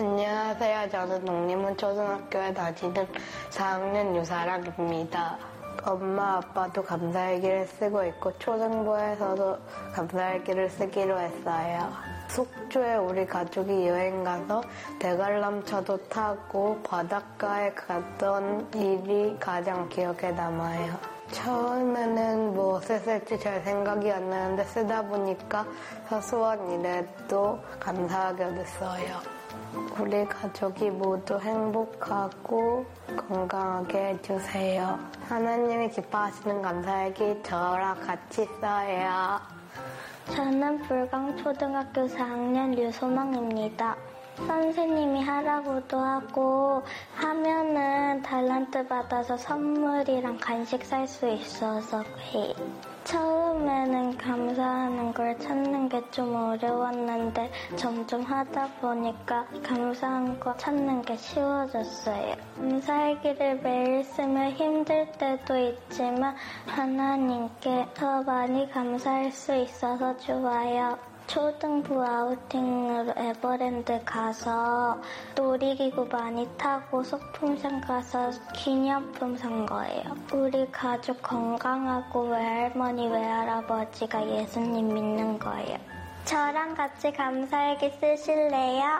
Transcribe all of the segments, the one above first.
안녕하세요. 저는 농림은 초등학교에 다니는 4학년 유사랑입니다. 엄마 아빠도 감사일기를 쓰고 있고 초등부에서도 감사일기를 쓰기로 했어요. 속초에 우리 가족이 여행 가서 대관람차도 타고 바닷가에 갔던 일이 가장 기억에 남아요. 처음에는 무엇을 쓸지 잘 생각이 안 나는데 쓰다 보니까 사소한 일에도 감사하게 됐어요. 우리 가족이 모두 행복하고 건강하게 해주세요. 하나님이 기뻐하시는 감사일기 저랑 같이 써요. 저는 불광초등학교 4학년 류소망입니다. 선생님이 하라고도 하고 하면은 달란트 받아서 선물이랑 간식 살 수 있어서 해요. 처음에는 감사하는 걸 찾는 게 좀 어려웠는데 점점 하다 보니까 감사한 거 찾는 게 쉬워졌어요. 감사일기를 매일 쓰면 힘들 때도 있지만 하나님께 더 많이 감사할 수 있어서 좋아요. 초등부 아우팅으로 에버랜드 가서 놀이기구 많이 타고 소품샵 가서 기념품 산 거예요. 우리 가족 건강하고 외할머니 외할아버지가 예수님 믿는 거예요. 저랑 같이 감사일기 쓰실래요?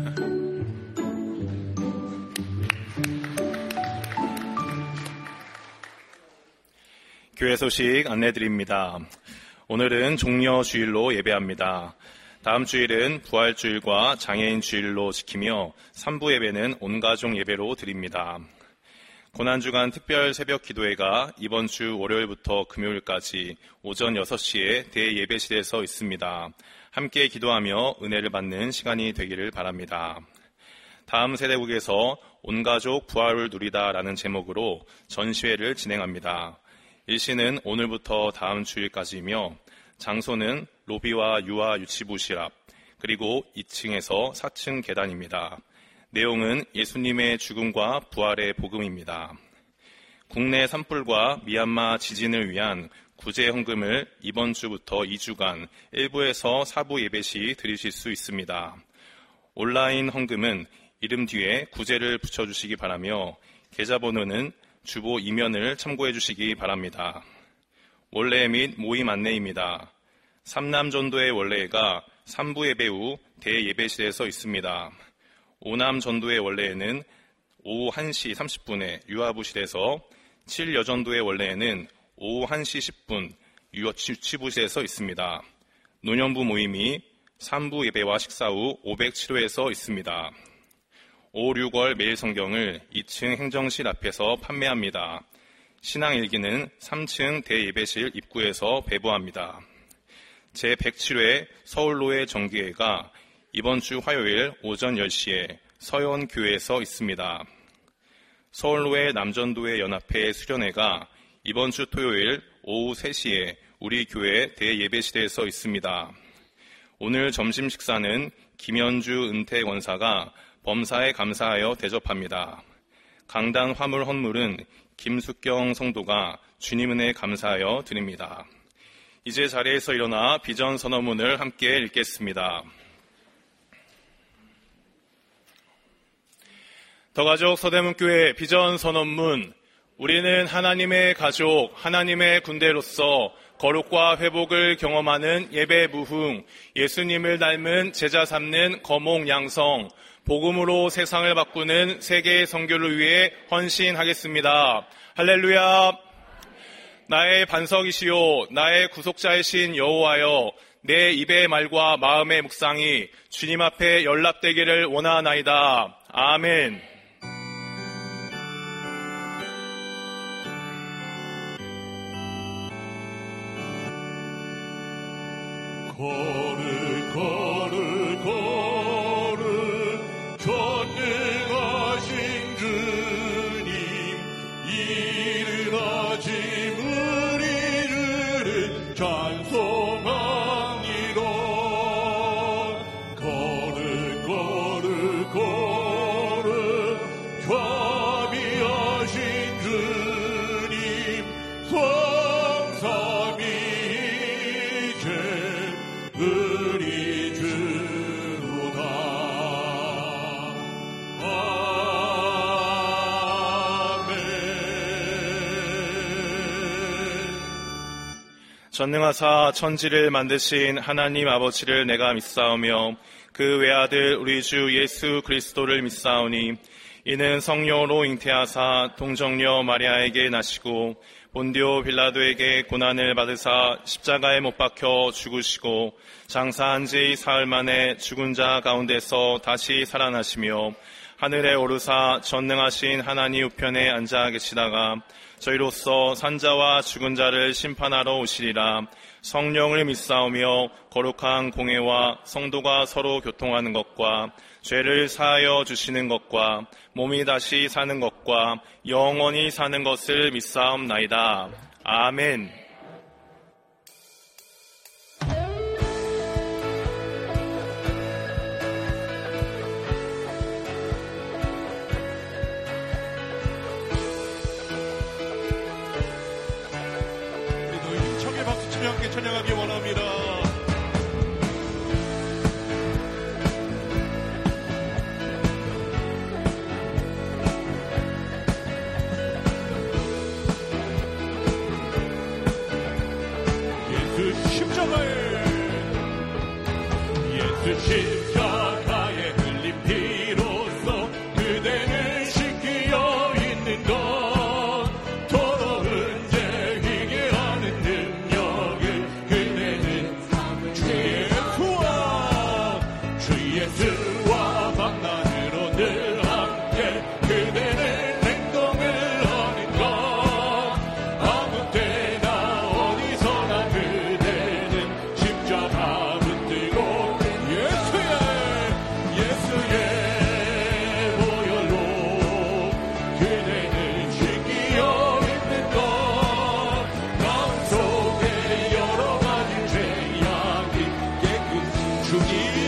교회 소식 안내드립니다. 오늘은 종려주일로 예배합니다. 다음 주일은 부활주일과 장애인주일로 지키며 3부 예배는 온가족 예배로 드립니다. 고난주간 특별 새벽 기도회가 이번 주 월요일부터 금요일까지 오전 6시에 대예배실에서 있습니다. 함께 기도하며 은혜를 받는 시간이 되기를 바랍니다. 다음 세대국에서 온가족 부활을 누리다라는 제목으로 전시회를 진행합니다. 일시는 오늘부터 다음 주일까지이며 장소는 로비와 유아 유치부실 앞 그리고 2층에서 4층 계단입니다. 내용은 예수님의 죽음과 부활의 복음입니다. 국내 산불과 미얀마 지진을 위한 구제 헌금을 이번 주부터 2주간 1부에서 4부 예배 시 드리실 수 있습니다. 온라인 헌금은 이름 뒤에 구제를 붙여주시기 바라며 계좌번호는 주보 이면을 참고해 주시기 바랍니다. 원래 및 모임 안내입니다. 삼남전도의 원래가 3부 예배 후 대예배실에서 있습니다. 5남 전도의 원래에는 오후 1시 30분에 유아부실에서 7여전도의 원래에는 오후 1시 10분 유치부실에서 있습니다. 노년부 모임이 3부 예배와 식사 후 507호에서 있습니다. 5, 6월 매일 성경을 2층 행정실 앞에서 판매합니다. 신앙일기는 3층 대예배실 입구에서 배부합니다. 제107회 서울로의 정기회가 이번 주 화요일 오전 10시에 서현교회에서 있습니다. 서울로의 남전도회 연합회 수련회가 이번 주 토요일 오후 3시에 우리 교회 대예배실에서 있습니다. 오늘 점심 식사는 김현주 은퇴 권사가 범사에 감사하여 대접합니다. 강단 화물 헌물은 김숙경 성도가 주님 은혜에 감사하여 드립니다. 이제 자리에서 일어나 비전 선언문을 함께 읽겠습니다. 더가족 서대문교회 비전 선언문. 우리는 하나님의 가족, 하나님의 군대로서 거룩과 회복을 경험하는 예배 무흥, 예수님을 닮은 제자 삼는 거목 양성, 복음으로 세상을 바꾸는 세계 선교를 위해 헌신하겠습니다. 할렐루야. 나의 반석이시요 나의 구속자이신 여호와여, 내 입의 말과 마음의 묵상이 주님 앞에 연락되기를 원하나이다. 아멘. 거룩 거룩 거룩 전능하신 주님, 이르라지 우리를 찬송합니다. 거룩 거룩 거룩 좌비하신 주님, 성삼위이제 우리 주로다. 전능하사 천지를 만드신 하나님 아버지를 내가 믿사오며 그 외아들 우리 주 예수 그리스도를 믿사오니 이는 성령으로 잉태하사 동정녀 마리아에게 나시고 본디오 빌라도에게 고난을 받으사 십자가에 못 박혀 죽으시고 장사한 지 사흘 만에 죽은 자 가운데서 다시 살아나시며 하늘에 오르사 전능하신 하나님 우편에 앉아 계시다가 저희로서 산자와 죽은 자를 심판하러 오시리라. 성령을 믿사오며 거룩한 공회와 성도가 서로 교통하는 것과 죄를 사하여 주시는 것과 몸이 다시 사는 것과 영원히 사는 것을 믿사옵나이다. 아멘. 함께 찬양하기 원합니다. 예수 십자가에 흘린 피로써 그대를 씻기어 있는 것 도로 은재이게 하는 능력을 그대는 주 예수와 만남으로 늘 함께 그대는 행동을 하는 것 아무 때나 어디서나 그대는 십자가 붙들고 예수의 보혈로 그대는 씻기어 있는 것 마음속에 여러 가지 죄악이 깨끗이 주님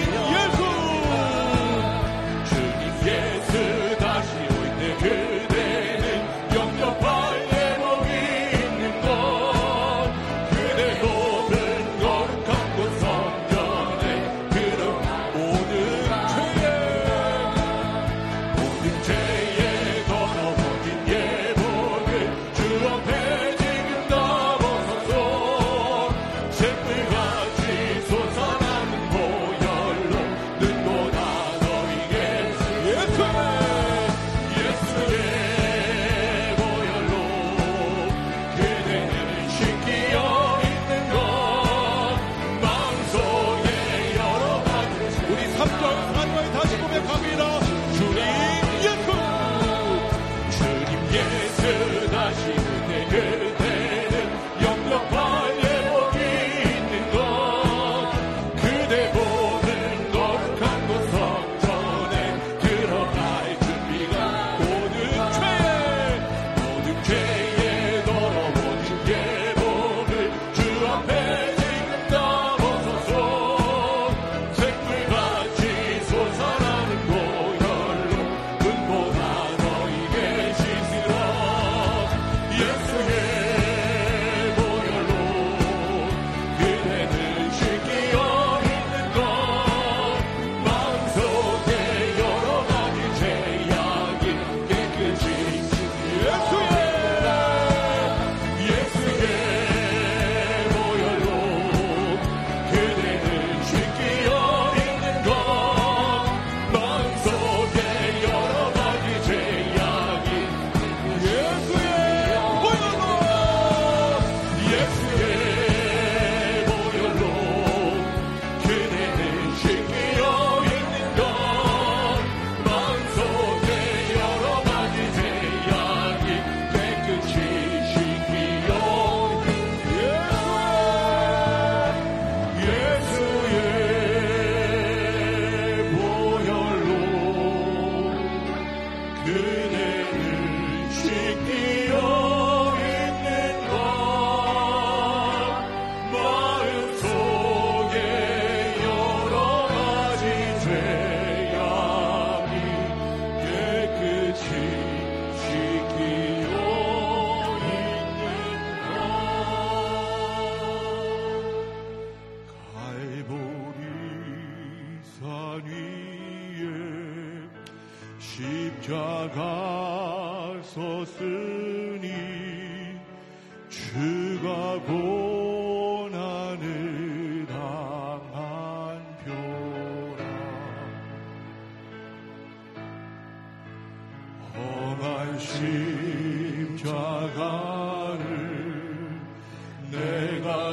예수 다시 올 때 그대는 영접할 예복이 있는 것 그대 모든 거룩한 곳 성전에 들어가 모든 죄에 더러워진 예복을 주 앞에 지금 다 벗어서 샘물같이 솟아나는 보혈로 눈보다 너에게 예수의 보혈로 그대는 씻기어 있는 것 마음속에 여러 가지 우리 3절 4절 다시 고백합니다. 주님 예수 다시 그대 그대는 영접할 예복이 있는 것 그대 모든 거룩한 곳 성전에 들어갈 준비가 모든 죄에 더러워진 예복을 주 앞에 지금 다 벗어서 샘물같이 솟아나는 보혈로 눈보다 너에게 씻으라. 예수의 보혈로 그대는 씻기어 있는 것 마음속에 여러 가지 죄악이 깨끗이 예수의 보혈로 그대는 씻기어 있는 것 마음속에 여러 가지 죄악이 예수의 보혈로 그대는 씻기어 있는 것 마음속에 여러 가지 죄악이 깨끗이 씻기어 예수의 보혈로 그대는 씻기어 있는 것 마음속에 여러 가지 죄악이 깨끗이 씻기어 있는 것 갈보리 산 위에 십자가 섰으니 주가 곧 십자가를 내가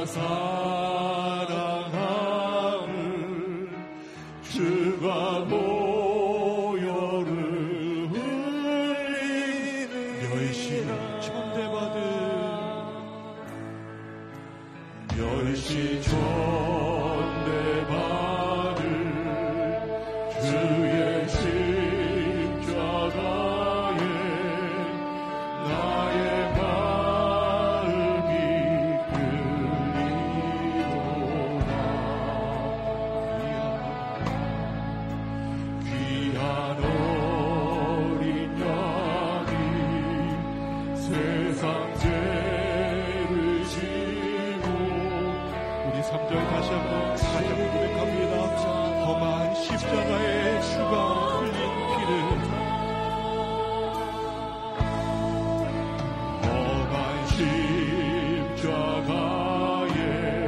사랑하는 주가 보혈을 흘리는 멸시를 천대받은 멸시 천대받은 주의 십자가에 나의 마음이 끌리도다. 귀한 어린 양이 세상 죄를 지고 우리 3절 다시 한번 고백합니다. 험한 십자가에 주가 흘린 피를 험한 십자가에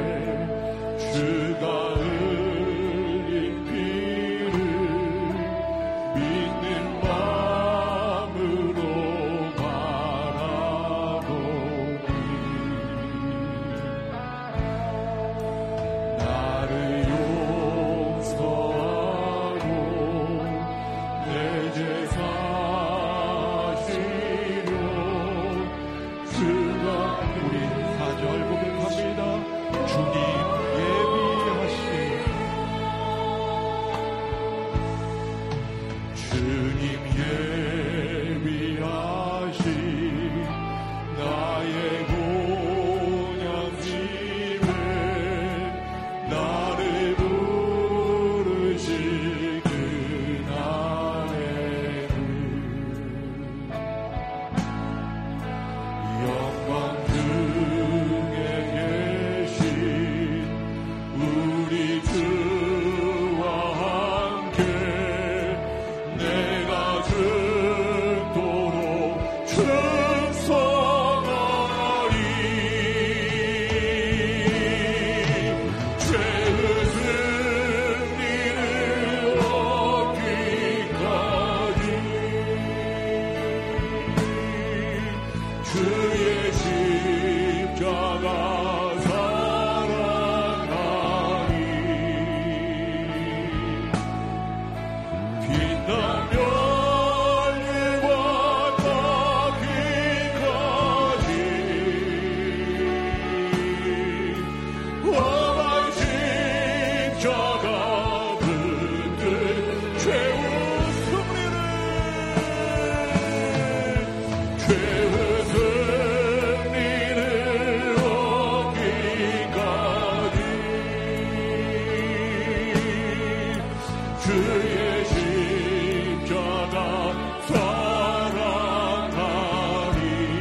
주가 흘린 피를 믿는 마음으로 바라보니 나를 용서하고 내 죄 사시려 주가 우리 4절 고백합니다. 주님 예비하신 주님 예비하신 나의 본향심에 나를 부르신 그날에는 영광 중에 계신 우리 주와 함께 내가 죽도록 충성하리. 죄의 승리를 얻기까지 주의 십자가 사랑하리. 빛나며 일과 닿기까지 험한 십자가 붙들 죄의 승리를 얻기까지 주의 십자가 사랑하리.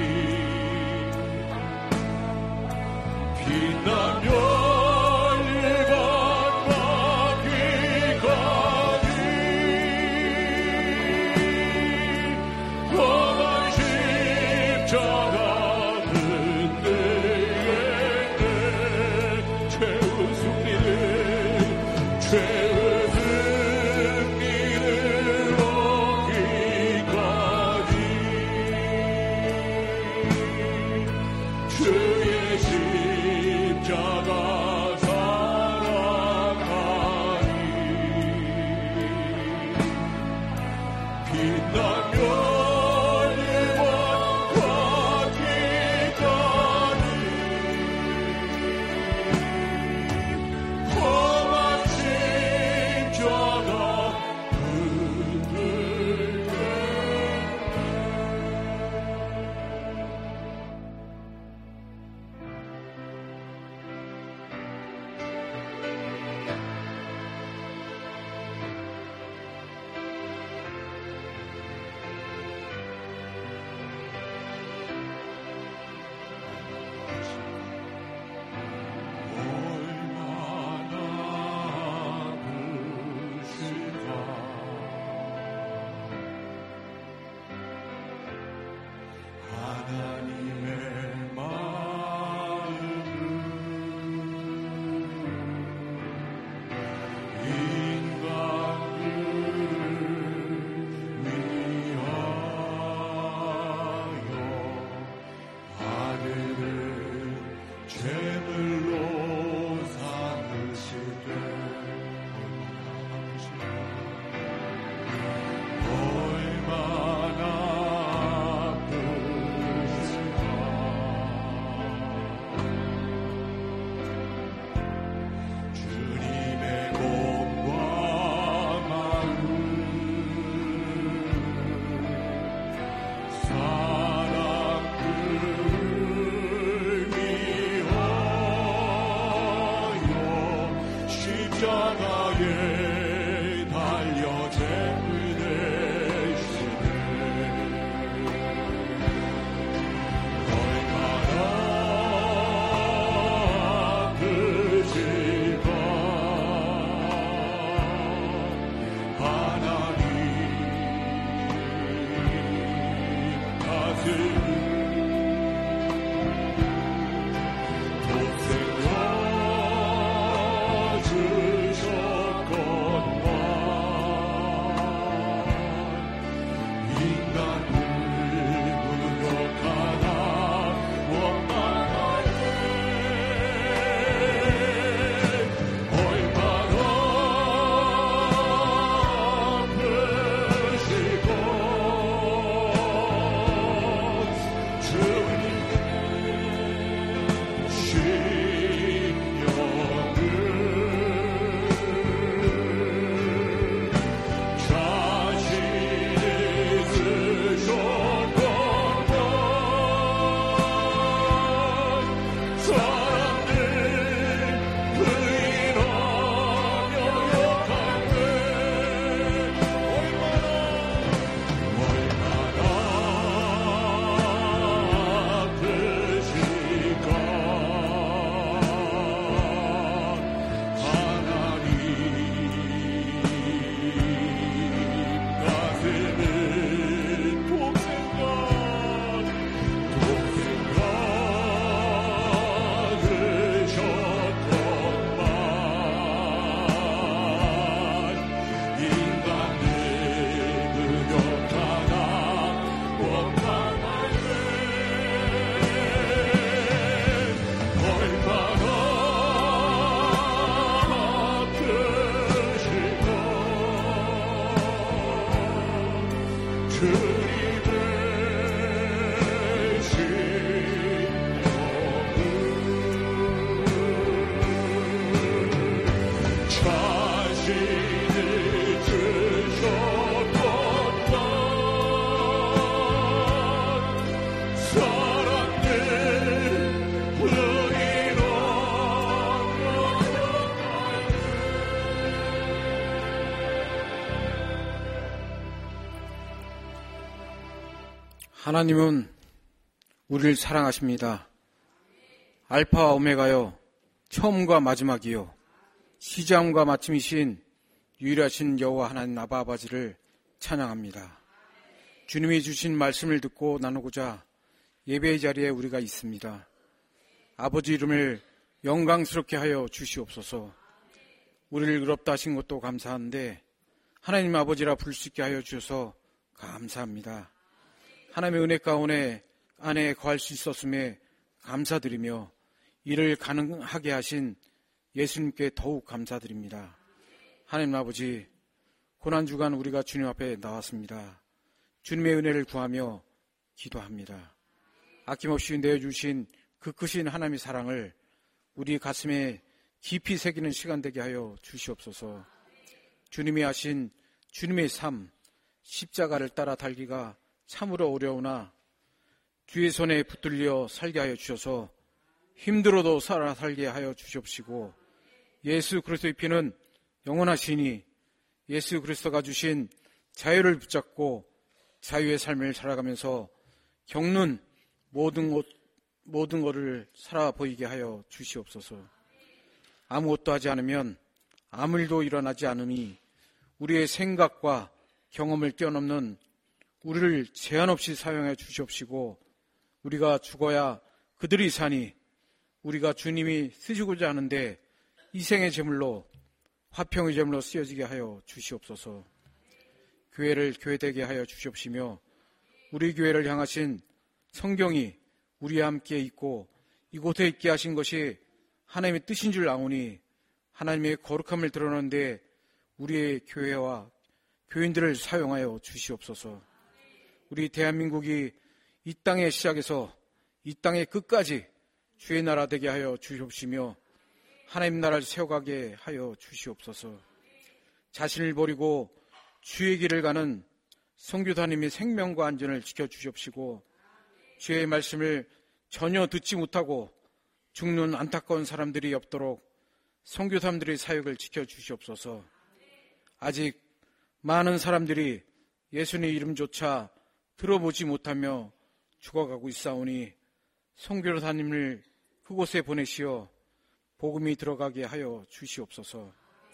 빛나며 일간 닿기까지 험한 십자가 흔들겠네. 죄의 승리를 얻기까지 주의 십자가 사랑하리. 빛나며 일과 닿기까지 험한 하나님은 우리를 사랑하십니다. 알파와 오메가요, 처음과 마지막이요, 시작과 마침이신 유일하신 여호와 하나님 아버지를 찬양합니다. 주님이 주신 말씀을 듣고 나누고자 예배의 자리에 우리가 있습니다. 아버지 이름을 영광스럽게 하여 주시옵소서. 우리를 의롭다 하신 것도 감사한데 하나님 아버지라 부를 수 있게 하여 주셔서 감사합니다. 하나님의 은혜 가운데 안에 거할 수 있었음에 감사드리며 이를 가능하게 하신 예수님께 더욱 감사드립니다. 하나님 아버지, 고난주간 우리가 주님 앞에 나왔습니다. 주님의 은혜를 구하며 기도합니다. 아낌없이 내어주신 그 크신 하나님의 사랑을 우리 가슴에 깊이 새기는 시간 되게 하여 주시옵소서. 주님이 하신 주님의 삶, 십자가를 따라 달기가 참으로 어려우나 주의 손에 붙들려 살게 하여 주셔서 힘들어도 살아 살게 하여 주시옵시고, 예수 그리스도의 피는 영원하시니 예수 그리스도가 주신 자유를 붙잡고 자유의 삶을 살아가면서 겪는 모든 것을 살아 보이게 하여 주시옵소서. 아무것도 하지 않으면 아무 일도 일어나지 않으니 우리의 생각과 경험을 뛰어넘는 우리를 제한 없이 사용해 주시옵시고, 우리가 죽어야 그들이 사니 우리가 주님이 쓰시고자 하는데 희생의 제물로, 화평의 제물로 쓰여지게 하여 주시옵소서. 교회를 교회되게 하여 주시옵시며 우리 교회를 향하신 성경이 우리와 함께 있고 이곳에 있게 하신 것이 하나님의 뜻인 줄 아오니 하나님의 거룩함을 드러내는데 우리의 교회와 교인들을 사용하여 주시옵소서. 우리 대한민국이 이 땅의 시작에서 이 땅의 끝까지 주의 나라 되게 하여 주시옵시며 하나님 나라를 세워가게 하여 주시옵소서. 자신을 버리고 주의 길을 가는 선교사님의 생명과 안전을 지켜주시옵시고, 주의 말씀을 전혀 듣지 못하고 죽는 안타까운 사람들이 없도록 선교사님들의 사역을 지켜주시옵소서. 아직 많은 사람들이 예수님의 이름조차 들어보지 못하며 죽어가고 있사오니 선교사님을 그곳에 보내시어 복음이 들어가게 하여 주시옵소서.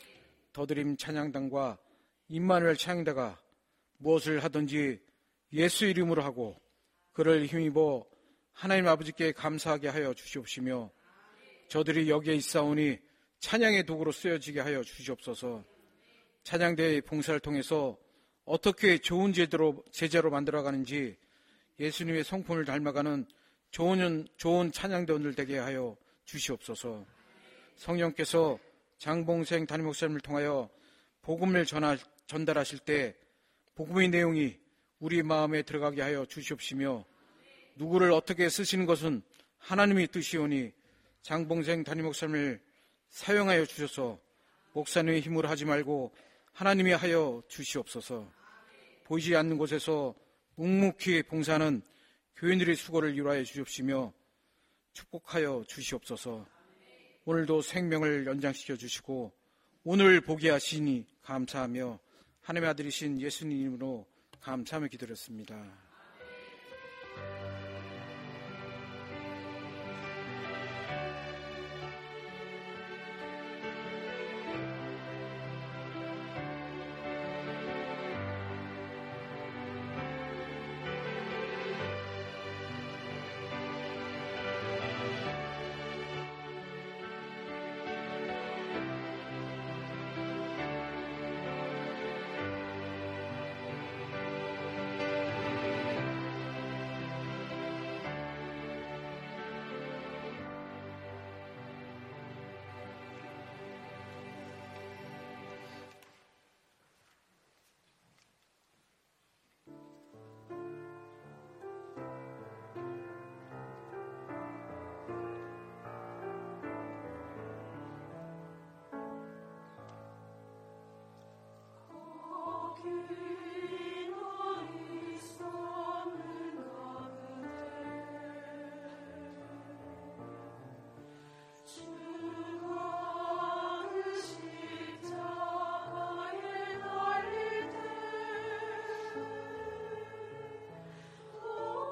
더드림 찬양단과 임마누엘 찬양대가 무엇을 하든지 예수 이름으로 하고 그를 힘입어 하나님 아버지께 감사하게 하여 주시옵시며, 저들이 여기에 있사오니 찬양의 도구로 쓰여지게 하여 주시옵소서. 찬양대의 봉사를 통해서 어떻게 좋은 제자로 만들어가는지 예수님의 성품을 닮아가는 좋은 찬양대원들 되게 하여 주시옵소서. 성령께서 장봉생 담임 목사님을 통하여 복음을 전달하실 때 복음의 내용이 우리 마음에 들어가게 하여 주시옵시며, 누구를 어떻게 쓰시는 것은 하나님의 뜻이오니 장봉생 담임 목사님을 사용하여 주셔서 목사님의 힘으로 하지 말고 하나님이 하여 주시옵소서. 보이지 않는 곳에서 묵묵히 봉사하는 교인들의 수고를 이루하여 주시옵시며 축복하여 주시옵소서. 오늘도 생명을 연장시켜 주시고 오늘 보게 하시니 감사하며 하나님의 아들이신 예수님 이름으로 감사하며 기도했습니다. 십자가에 달릴 때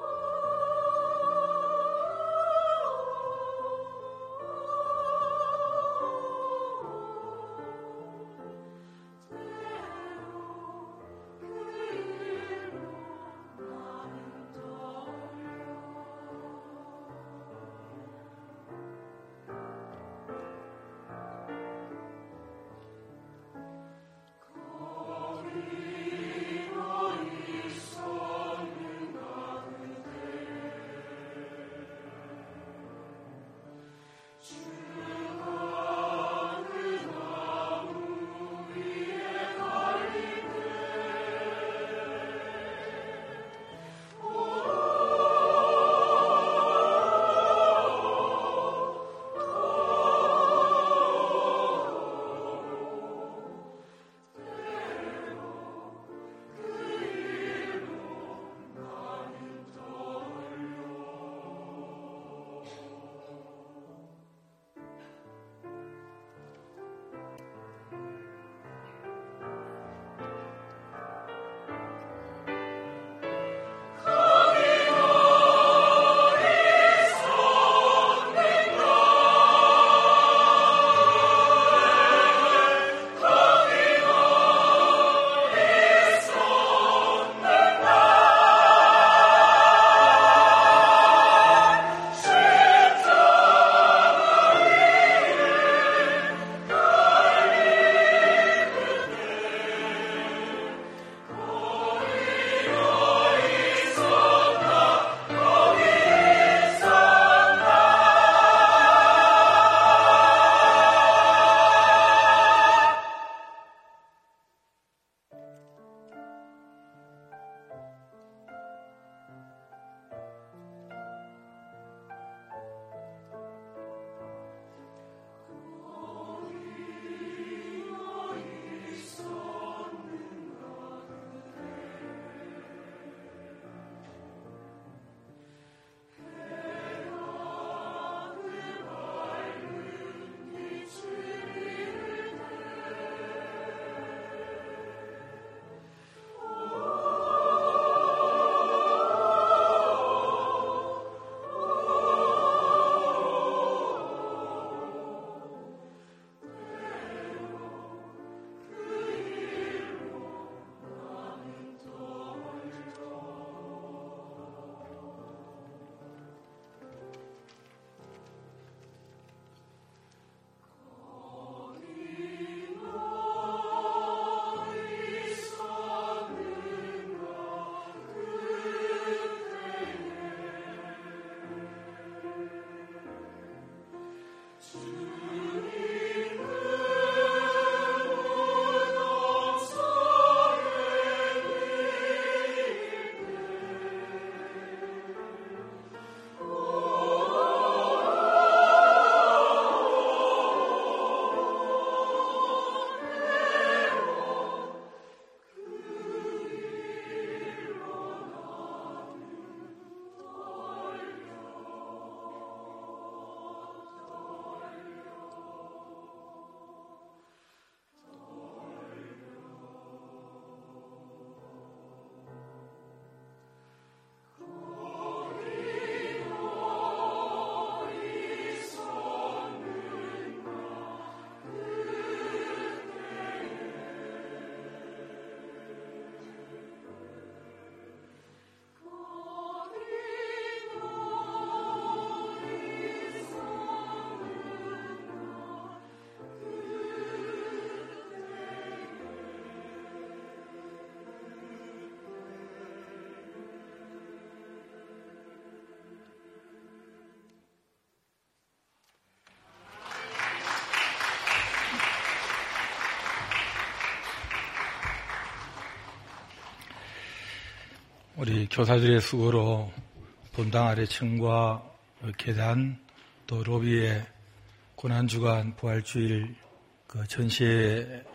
우리 교사들의 수고로 본당 아래층과 계단 또 로비에 고난주간 부활주일 그 전시에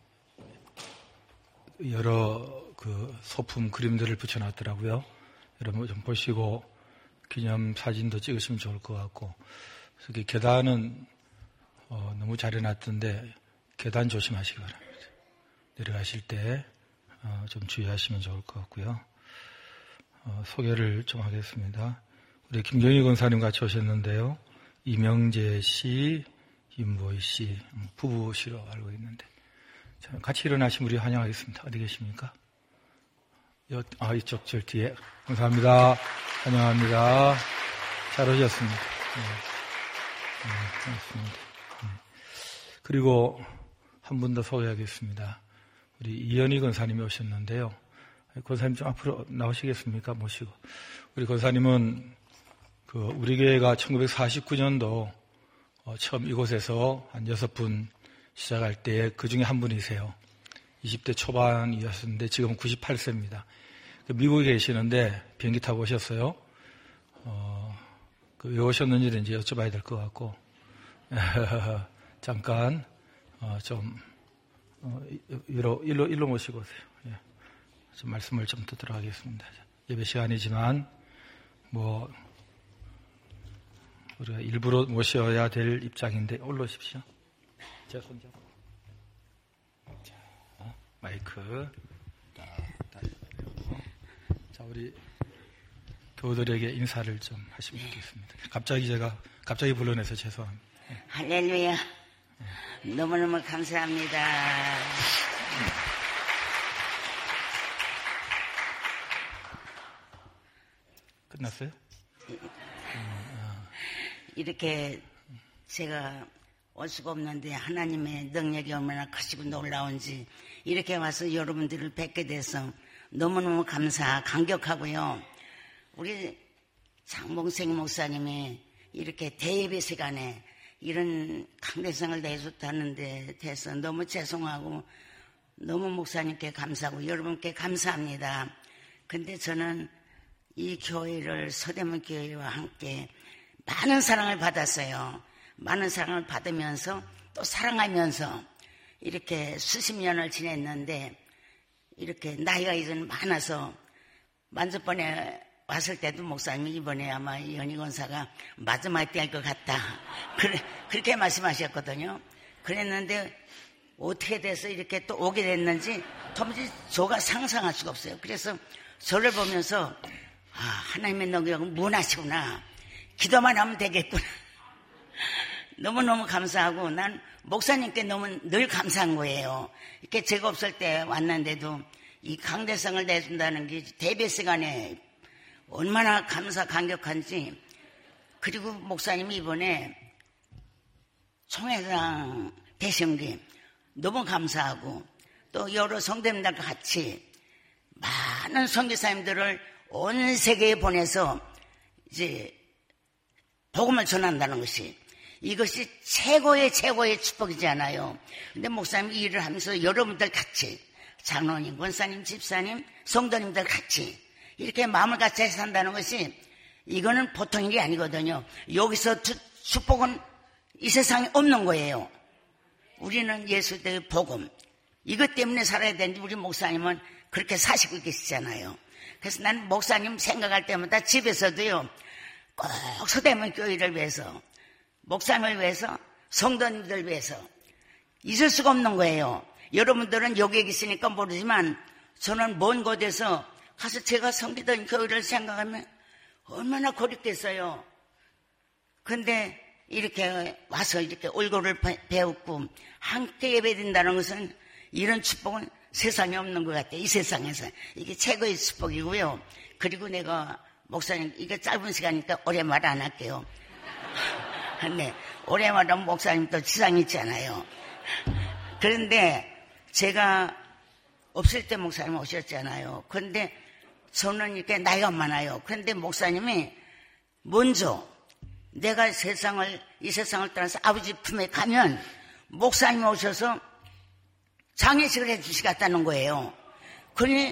여러 그 소품 그림들을 붙여놨더라고요. 여러분 좀 보시고 기념 사진도 찍으시면 좋을 것 같고. 그래서 계단은 너무 잘 해놨던데 계단 조심하시기 바랍니다. 내려가실 때 좀 주의하시면 좋을 것 같고요. 소개를 좀 하겠습니다. 우리 김경희 권사님 같이 오셨는데요. 이명재 씨, 윤보희 씨 부부시로 알고 있는데 같이 일어나신 우리 환영하겠습니다. 어디 계십니까? 이쪽 저 뒤에. 감사합니다. 환영합니다. 잘 오셨습니다. 고맙습니다. 그리고 한 분 더 소개하겠습니다. 우리 이현희 권사님이 오셨는데요. 권사님 좀 앞으로 나오시겠습니까? 모시고. 우리 권사님은 우리 교회가 1949년도 처음 이곳에서 한 6분 시작할 때 그 중에 한 분이세요. 20대 초반이었는데 지금 98세입니다. 미국에 계시는데 비행기 타고 오셨어요. 왜 오셨는지는 이제 여쭤봐야 될 것 같고 잠깐 일로 모시고 오세요. 예. 좀 말씀을 좀 듣도록 하겠습니다. 예배 시간이지만 우리가 일부러 모셔야 될 입장인데 올라오십시오. 제 손잡고. 자, 마이크. 자, 우리 교우들에게 인사를 좀 하시면 좋겠습니다. 갑자기 불러내서 죄송합니다. 할렐루야. 너무너무 감사합니다. 끝났어요? 이렇게 제가 올 수가 없는데 하나님의 능력이 얼마나 크시고 놀라운지 이렇게 와서 여러분들을 뵙게 돼서 너무너무 감격하고요. 우리 장봉생 목사님이 이렇게 대예배 시간에 이런 강대상을 내줬다는데 대해서 너무 죄송하고 너무 목사님께 감사하고 여러분께 감사합니다. 근데 저는 이 교회를 서대문 교회와 함께 많은 사랑을 받았어요. 많은 사랑을 받으면서 또 사랑하면서 이렇게 수십 년을 지냈는데 이렇게 나이가 이제 많아서 만주번에 왔을 때도 목사님이 이번에 아마 연희 권사가 마지막 때일 것 같다. 그렇게 말씀하셨거든요. 그랬는데 어떻게 돼서 이렇게 또 오게 됐는지 도무지 저가 상상할 수가 없어요. 그래서 저를 보면서 하나님의 능력은 무한하시구나. 기도만 하면 되겠구나. 너무너무 감사하고 난 목사님께 너무 늘 감사한 거예요. 이렇게 제가 없을 때 왔는데도 이 강대상을 내준다는 게 대배 시간에 얼마나 감격한지. 그리고 목사님이 이번에 총회장 되신 게 너무 감사하고 또 여러 성도님들과 같이 많은 선교사님들을 온 세계에 보내서 이제 복음을 전한다는 것이 이것이 최고의 축복이잖아요. 근데 목사님이 일을 하면서 여러분들 같이 장로님, 권사님, 집사님, 성도님들 같이 이렇게 마음을 같이 산다는 것이 이거는 보통 일이 아니거든요. 여기서 축복은 이 세상에 없는 거예요. 우리는 예수의 복음 이것 때문에 살아야 되는데 우리 목사님은 그렇게 사시고 계시잖아요. 그래서 난 목사님 생각할 때마다 집에서도요 꼭 서대문 교회를 위해서 목사님을 위해서 성도님들 위해서 있을 수가 없는 거예요. 여러분들은 여기에 계시니까 모르지만 저는 먼 곳에서 가서 제가 섬기던 교회를 생각하면 얼마나 고립겠어요. 근데 이렇게 와서 이렇게 얼굴을 배웠고 함께 예배드린다는 것은 이런 축복은 세상에 없는 것 같아요. 이 세상에서 이게 최고의 축복이고요. 그리고 내가 목사님 이게 짧은 시간이니까 오래 말 안 할게요. 네, 오래 말하면 목사님도 지장이 있잖아요. 그런데 제가 없을 때 목사님 오셨잖아요. 그런데 저는 이렇게 나이가 많아요. 그런데 목사님이 먼저 내가 이 세상을 떠나서 아버지 품에 가면 목사님이 오셔서 장례식을 해주시겠다는 거예요. 그러니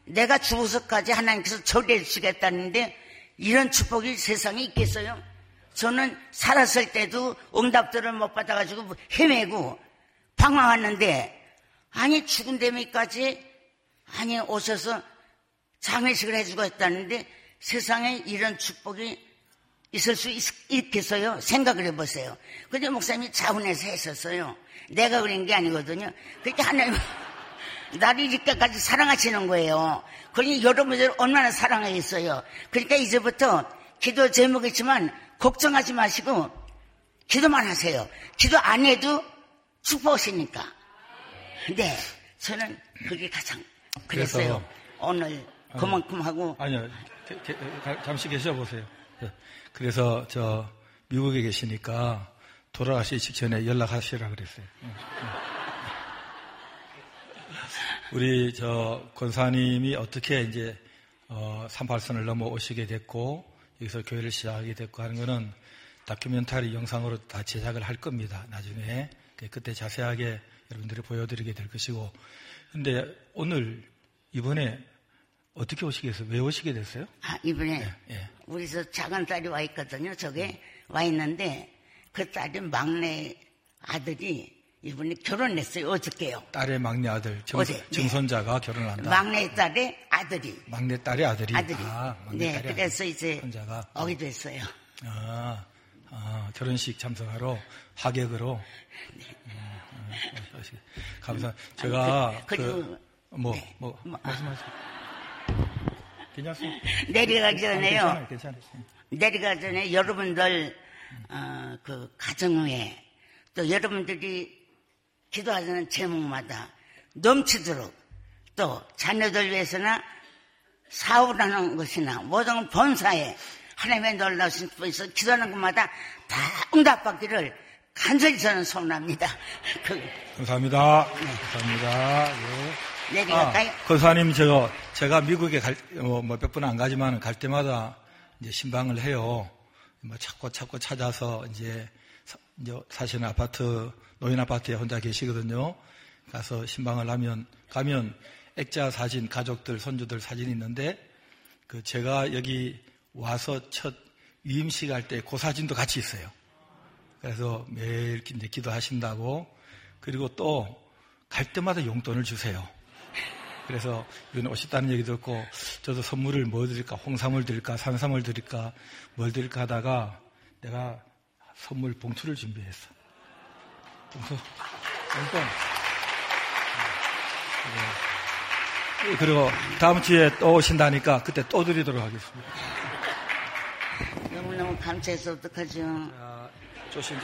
내가 죽어서까지 하나님께서 처리해 주시겠다는데 이런 축복이 세상에 있겠어요? 저는 살았을 때도 응답들을 못 받아가지고 헤매고 방황하는데 아니 죽은 데미까지 아니 오셔서 장례식을 해주고 했다는데 세상에 이런 축복이 있을 수 있겠어요? 생각을 해보세요. 근데 목사님이 자원해서 했었어요. 내가 그런 게 아니거든요. 그러니까 하나님 나를 이렇게까지 사랑하시는 거예요. 그러니 여러분들 얼마나 사랑하겠어요. 그러니까 이제부터 기도 제목이지만 걱정하지 마시고 기도만 하세요. 기도 안 해도 축복이니까. 네, 저는 그게 가장 그랬어요. 오늘 그만큼 하고. 아니요, 잠시 계셔보세요. 그래서 저 미국에 계시니까 돌아가시기 직전에 연락하시라 그랬어요. 우리 저 권사님이 어떻게 이제 38선을 넘어오시게 됐고 여기서 교회를 시작하게 됐고 하는 거는 다큐멘터리 영상으로 다 제작을 할 겁니다. 나중에 그때 자세하게 여러분들이 보여드리게 될 것이고. 근데 오늘 이번에 어떻게 오시게 됐어요? 왜 오시게 됐어요? 이번에 우리 저 작은 딸이 와 있거든요. 저게 와 있는데 그 딸이 막내 아들이 이번에 결혼했어요. 어저께요. 딸의 막내 아들 증손자가 결혼을 한다. 막내 딸의 아들이. 막내 딸의 아들이. 막내 딸의 아들. 그래서 이제 손자가 오게 됐어요. 결혼식 참석하러 하객으로. 감사. 제가 그리고 말씀하세요. 괜찮습니다. 내려가기 전에요. 괜찮아요. 내려가기 전에 여러분들 그 가정에 또 여러분들이 기도하는 제목마다 넘치도록 또 자녀들 위해서나 사업을 하는 것이나 모든 본사에 하나님의 놀라우신 분에서 기도하는 것마다 다 응답받기를 간절히 저는 소원합니다. 감사합니다. 감사합니다. 내려갈까요? 권사님, 제가 미국에 몇 번 안 가지만 갈 때마다 이제 신방을 해요. 찾고 찾아서 이제 사시는 노인 아파트에 혼자 계시거든요. 가서 신방을 가면 액자 사진, 가족들, 손주들 사진이 있는데, 제가 여기 와서 첫 위임식 할 때 그 사진도 같이 있어요. 그래서 매일 이제 기도하신다고, 그리고 또 갈 때마다 용돈을 주세요. 그래서 이번에 오셨다는 얘기 듣고 저도 선물을 뭐 드릴까, 홍삼을 드릴까, 산삼을 드릴까, 뭘 드릴까 하다가 내가 선물 봉투를 준비했어. 봉투, 용돈. 그리고 다음 주에 또 오신다니까 그때 또 드리도록 하겠습니다. 너무너무 감사해서 어떡하죠? 조심.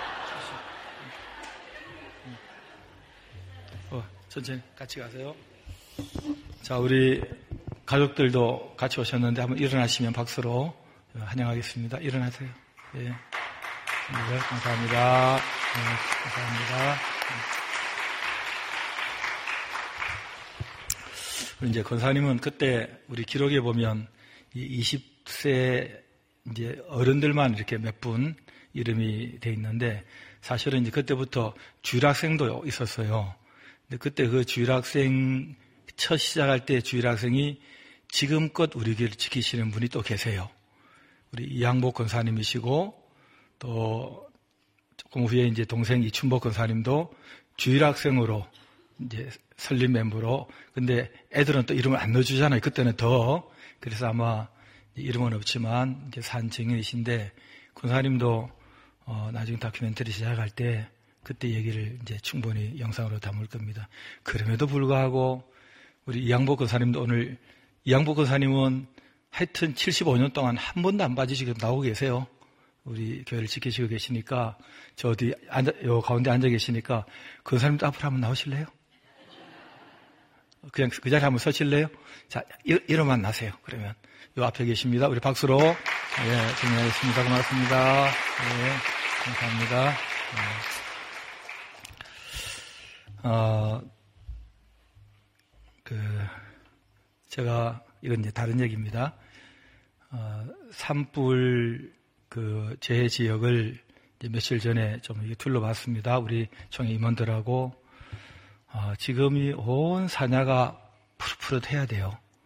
천천히 같이 가세요. 자, 우리 가족들도 같이 오셨는데 한번 일어나시면 박수로 환영하겠습니다. 일어나세요. 예. 네, 감사합니다. 감사합니다. 우리 이제 권사님은 그때 우리 기록에 보면 이 20세 이제 어른들만 이렇게 몇 분 이름이 돼 있는데 사실은 이제 그때부터 주일학생도 있었어요. 근데 그때 그 주일학생 첫 시작할 때 주일학생이 지금껏 우리 교회를 지키시는 분이 또 계세요. 우리 이양복 권사님이시고 또 조금 후에 이제 동생 이춘복 권사님도 주일학생으로 이제 설립 멤버로. 근데 애들은 또 이름을 안 넣어주잖아요. 그때는 더. 그래서 아마 이름은 없지만 이제 산 증인이신데 권사님도 나중에 다큐멘터리 시작할 때 그때 얘기를 이제 충분히 영상으로 담을 겁니다. 그럼에도 불구하고 우리 이양복 권사님도 오늘 이양복 권사님은 하여튼 75년 동안 한 번도 안 빠지시고 나오고 계세요. 우리 교회를 지키시고 계시니까 저 어디 요 가운데 앉아 계시니까 그 권사님도 앞으로 한번 나오실래요? 그냥 그 자리에 한번 서실래요? 자, 일어만 나세요. 그러면 요 앞에 계십니다. 우리 박수로 정리하겠습니다. 고맙습니다. 감사합니다. 제가 이건 이제 다른 얘기입니다. 산불 재해 지역을 이제 며칠 전에 좀 둘러봤습니다. 우리 총회 임원들하고 지금이 온 산야가 푸릇푸릇해야 돼요.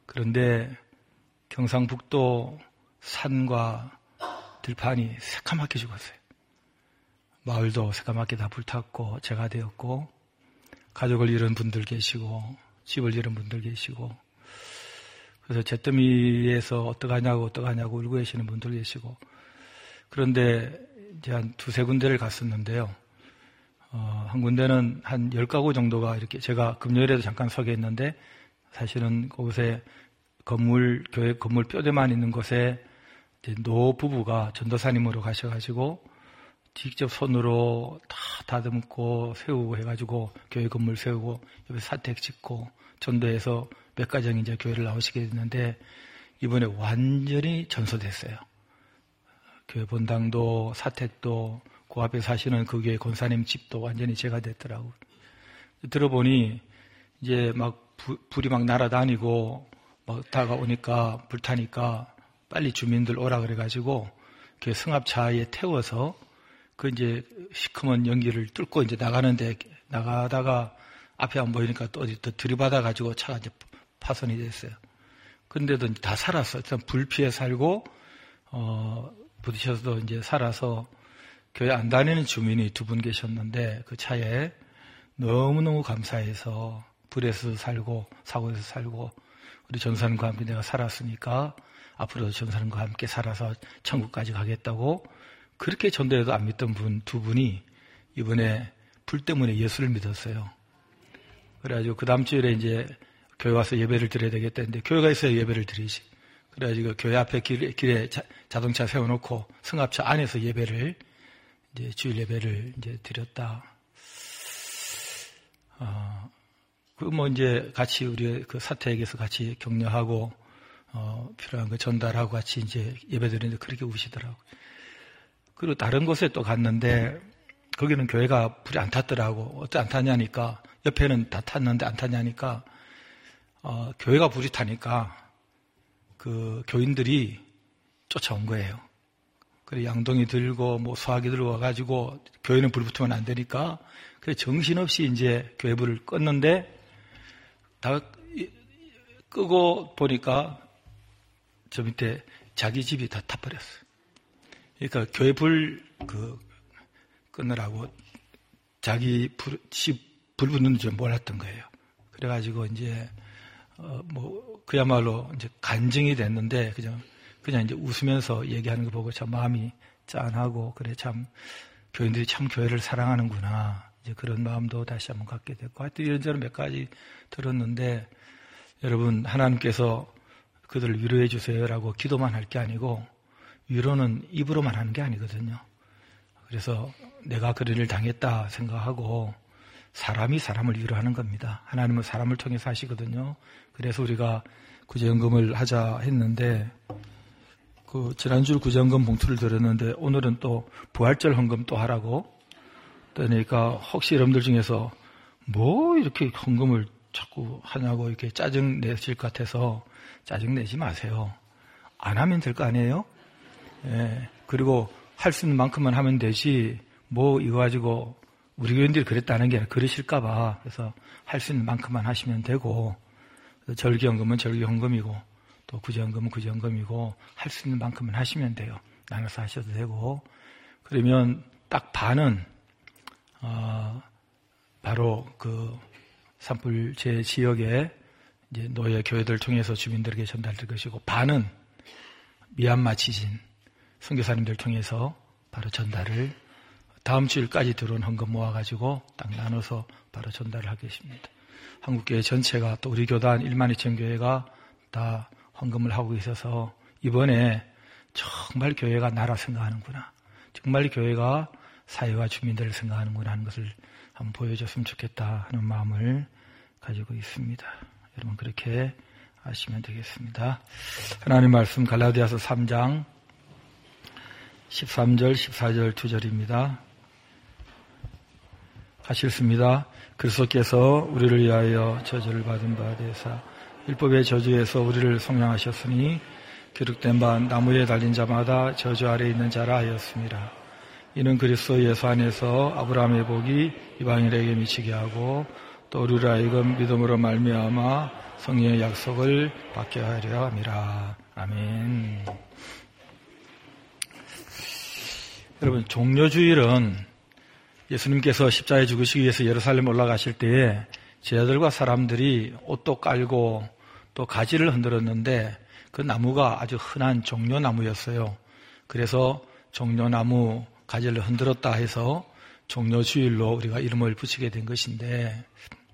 그런데 경상북도 산과 들판이 새까맣게 죽었어요. 마을도 새까맣게 다 불탔고 제가 되었고 가족을 잃은 분들 계시고 집을 잃은 분들 계시고 그래서 잿더미에서 어떡하냐고 울고 계시는 분들 계시고 그런데 이제 한 두세 군데를 갔었는데요. 한 군데는 한 10가구 정도가 이렇게 제가 금요일에도 잠깐 서게 했는데 사실은 그곳에 교회 건물 뼈대만 있는 곳에 이제 노 부부가 전도사님으로 가셔가지고 직접 손으로 다 다듬고 세우고 해가지고 교회 건물 세우고 옆에 사택 짓고 전도해서 몇 가정이 이제 교회를 나오시게 됐는데 이번에 완전히 전소됐어요. 교회 본당도 사택도 그 앞에 사시는 그 교회 권사님 집도 완전히 제가 됐더라고요. 들어보니 이제 막 불이 막 날아다니고 막 다가오니까 불타니까 빨리 주민들 오라 그래가지고 그 승합차에 태워서 그 이제 시커먼 연기를 뚫고 이제 나가다가 앞에 안 보이니까 또 어디 또 들이받아가지고 차가 이제 파손이 됐어요. 근데도 다 살았어. 일단 불 피해 살고, 부딪혀서도 이제 살아서 교회 안 다니는 주민이 2분 계셨는데 그 차에 너무너무 감사해서 불에서 살고 사고에서 살고 우리 전사님과 함께 내가 살았으니까 앞으로도 전사님과 함께 살아서 천국까지 가겠다고 그렇게 전도해도 안 믿던 분 2분이 이번에 불 때문에 예수를 믿었어요. 그래가지고 그 다음 주일에 이제 교회 와서 예배를 드려야 되겠다 했는데 교회가 있어야 예배를 드리지. 그래가지고 교회 앞에 길에 자동차 세워놓고 승합차 안에서 예배를 이제 주일 예배를 이제 드렸다. 그 뭐 이제 같이 우리 그 사택에서 같이 격려하고 필요한 거 전달하고 같이 이제 예배 드리는데 그렇게 우시더라고요. 그리고 다른 곳에 또 갔는데 거기는 교회가 불이 안 탔더라고. 어떻게 안 타냐니까 옆에는 다 탔는데 안 타냐니까 교회가 불이 타니까 그 교인들이 쫓아온 거예요. 그래 양동이 들고 뭐 소화기 들고 와가지고 교회는 불 붙으면 안 되니까 그래 정신없이 이제 교회 불을 껐는데 다 끄고 보니까 저 밑에 자기 집이 다 타버렸어요. 그러니까 교회 불 끊으라고 자기 집 불 붙는 줄 몰랐던 거예요. 그래가지고 이제 그야말로 이제 간증이 됐는데 그냥 이제 웃으면서 얘기하는 거 보고 참 마음이 짠하고 그래 참 교인들이 참 교회를 사랑하는구나 이제 그런 마음도 다시 한번 갖게 됐고 하여튼 이런저런 몇 가지 들었는데 여러분 하나님께서 그들을 위로해 주세요라고 기도만 할 게 아니고 위로는 입으로만 하는 게 아니거든요. 그래서 내가 그 일을 당했다 생각하고 사람이 사람을 위로하는 겁니다. 하나님은 사람을 통해서 하시거든요. 그래서 우리가 구제연금을 하자 했는데 지난주 구제연금 봉투를 드렸는데 오늘은 또 부활절 헌금 또 하라고 그러니까 혹시 여러분들 중에서 뭐 이렇게 헌금을 자꾸 하냐고 이렇게 짜증 내실 것 같아서 짜증 내지 마세요. 안 하면 될 거 아니에요? 예. 그리고 할 수 있는 만큼만 하면 되지 뭐 이거 가지고 우리 교인들이 그랬다는 게 아니라 그러실까봐 그래서 할 수 있는 만큼만 하시면 되고 절기헌금은 절기헌금이고 또 구제헌금은 구제헌금이고 할 수 있는 만큼만 하시면 돼요. 나눠서 하셔도 되고 그러면 딱 반은 바로 그 산불 제 지역에 이제 노예 교회들 통해서 주민들에게 전달될 것이고 반은 미얀마 지진 선교사님들 통해서 바로 전달을 다음 주일까지 들어온 헌금 모아가지고 딱 나눠서 바로 전달을 하겠습니다. 한국교회 전체가 또 우리 교단 12,000 교회가 다 헌금을 하고 있어서 이번에 정말 교회가 나라 생각하는구나. 정말 교회가 사회와 주민들을 생각하는구나 하는 것을 한번 보여줬으면 좋겠다 하는 마음을 가지고 있습니다. 여러분 그렇게 하시면 되겠습니다. 하나님 말씀 갈라디아서 3장 13절 14절 2절입니다. 같이 읽습니다. 그리스도께서 우리를 위하여 저주를 받은 바 되사 율법의 저주에서 우리를 속량하셨으니 기록된 바 나무에 달린 자마다 저주 아래 있는 자라 하였습니다. 이는 그리스도 예수 안에서 아브라함의 복이 이방인에게 미치게 하고 또 우리를 하여금 믿음으로 말미암아 성령의 약속을 받게 하려 함이라. 아멘. 여러분, 종려주일은 예수님께서 십자가에 죽으시기 위해서 예루살렘 올라가실 때에 제자들과 사람들이 옷도 깔고 또 가지를 흔들었는데 그 나무가 아주 흔한 종려나무였어요. 그래서 종려나무 가지를 흔들었다 해서 종려주일로 우리가 이름을 붙이게 된 것인데,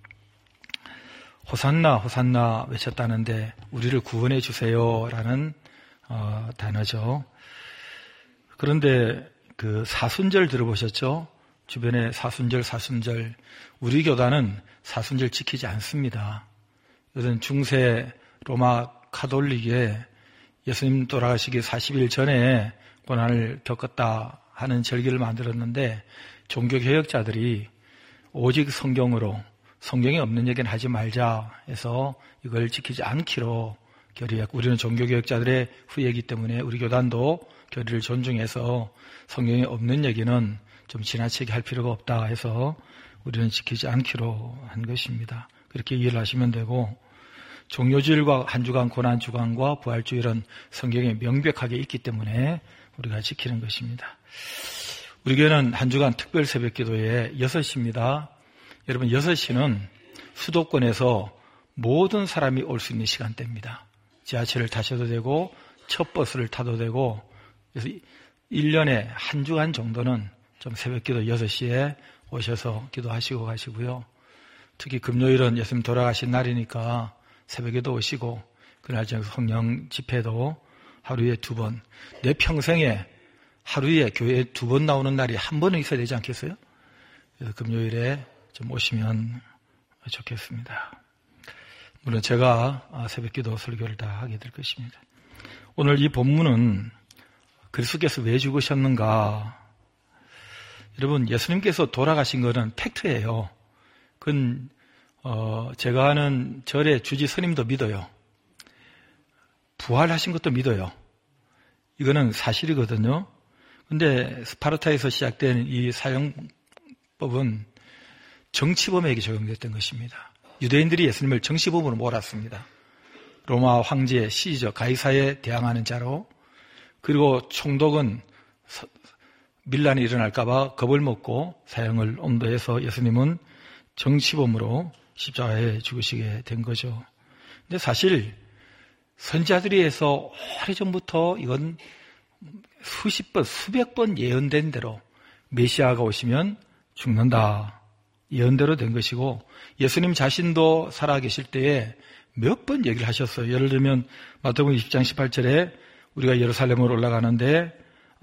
호산나 호산나 외쳤다는데 우리를 구원해 주세요라는 단어죠. 그런데 그 사순절 들어보셨죠? 주변에 사순절. 우리 교단은 사순절 지키지 않습니다. 이것은 중세 로마 가톨릭에 예수님 돌아가시기 40일 전에 고난을 겪었다 하는 절기를 만들었는데, 종교개혁자들이 오직 성경으로, 성경에 없는 얘기는 하지 말자 해서 이걸 지키지 않기로 결의했고, 우리는 종교개혁자들의 후예이기 때문에 우리 교단도 결의를 존중해서 성경에 없는 얘기는 좀 지나치게 할 필요가 없다 해서 우리는 지키지 않기로 한 것입니다. 그렇게 이해를 하시면 되고, 종료주일과 한 주간 고난주간과 부활주일은 성경에 명백하게 있기 때문에 우리가 지키는 것입니다. 우리 교회는 한 주간 특별 새벽기도에 6시입니다. 여러분, 6시는 수도권에서 모든 사람이 올 수 있는 시간대입니다. 지하철을 타셔도 되고 첫 버스를 타도 되고, 그래서 1년에 한 주간 정도는 좀 새벽기도 6시에 오셔서 기도하시고 가시고요. 특히 금요일은 예수님 돌아가신 날이니까 새벽에도 오시고, 그날 저녁 성령 집회도 하루에 2번, 내 평생에 하루에 교회에 2번 나오는 날이 한 번은 있어야 되지 않겠어요? 그래서 금요일에 좀 오시면 좋겠습니다. 물론 제가 새벽기도 설교를 다 하게 될 것입니다. 오늘 이 본문은 그리스도께서 왜 죽으셨는가? 여러분, 예수님께서 돌아가신 것은 팩트예요. 그건 제가 하는 절의 주지 스님도 믿어요. 부활하신 것도 믿어요. 이거는 사실이거든요. 근데 스파르타에서 시작된 이 사형법은 정치범에게 적용됐던 것입니다. 유대인들이 예수님을 정치범으로 몰았습니다. 로마 황제 시저 가이사에 대항하는 자로, 그리고 총독은 밀란이 일어날까봐 겁을 먹고 사형을 엄도해서 예수님은 정치범으로 십자가에 죽으시게 된 거죠. 근데 사실 선지자들이 해서 오래전부터 이건 수십 번, 수백 번 예언된 대로 메시아가 오시면 죽는다, 예언대로 된 것이고, 예수님 자신도 살아계실 때에 몇 번 얘기를 하셨어요. 예를 들면 마태복음 20장 18절에 우리가 예루살렘으로 올라가는데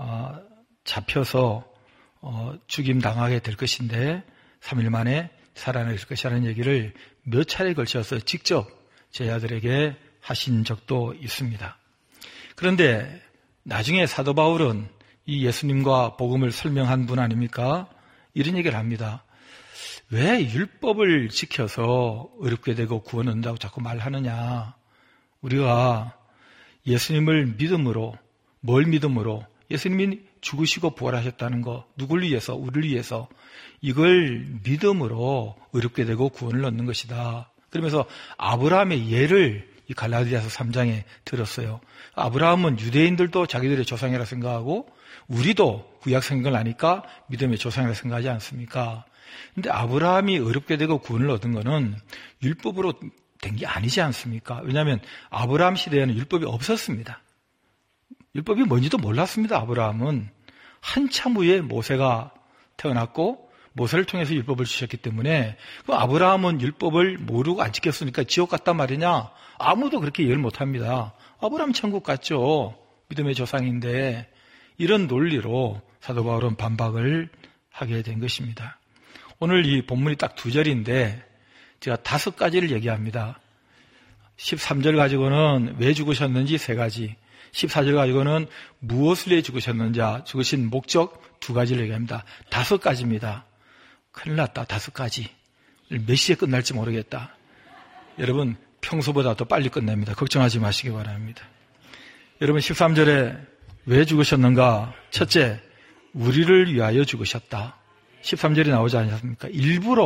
잡혀서 죽임 당하게 될 것인데 3일 만에 살아날 것이라는 얘기를 몇 차례에 걸쳐서 직접 제자들에게 하신 적도 있습니다. 그런데 나중에 사도 바울은 이 예수님과 복음을 설명한 분 아닙니까? 이런 얘기를 합니다. 왜 율법을 지켜서 어렵게 되고 구원 얻는다고 자꾸 말하느냐? 우리가 예수님을 믿음으로, 뭘 믿음으로? 예수님이 죽으시고 부활하셨다는 거, 누굴 위해서? 우리를 위해서. 이걸 믿음으로 어렵게 되고 구원을 얻는 것이다. 그러면서 아브라함의 예를 이 갈라디아서 3장에 들었어요. 아브라함은 유대인들도 자기들의 조상이라 생각하고 우리도 구약 성경을 아니까 믿음의 조상이라 생각하지 않습니까? 근데 아브라함이 어렵게 되고 구원을 얻은 거는 율법으로 된 게 아니지 않습니까? 왜냐하면 아브라함 시대에는 율법이 없었습니다. 율법이 뭔지도 몰랐습니다. 아브라함은 한참 후에 모세가 태어났고 모세를 통해서 율법을 주셨기 때문에, 그럼 아브라함은 율법을 모르고 안 지켰으니까 지옥 갔단 말이냐? 아무도 그렇게 이해를 못합니다. 아브라함 천국 갔죠. 믿음의 조상인데. 이런 논리로 사도 바울은 반박을 하게 된 것입니다. 오늘 이 본문이 딱 2절인데 제가 5가지를 얘기합니다. 13절 가지고는 왜 죽으셨는지 3가지, 14절 가지고는 무엇을 위해 죽으셨는지, 죽으신 목적 2가지를 얘기합니다. 5가지입니다. 큰일 났다. 5가지. 몇 시에 끝날지 모르겠다. 여러분, 평소보다 더 빨리 끝납니다. 걱정하지 마시기 바랍니다. 여러분, 13절에 왜 죽으셨는가? 첫째, 우리를 위하여 죽으셨다. 13절이 나오지 않습니까? 일부러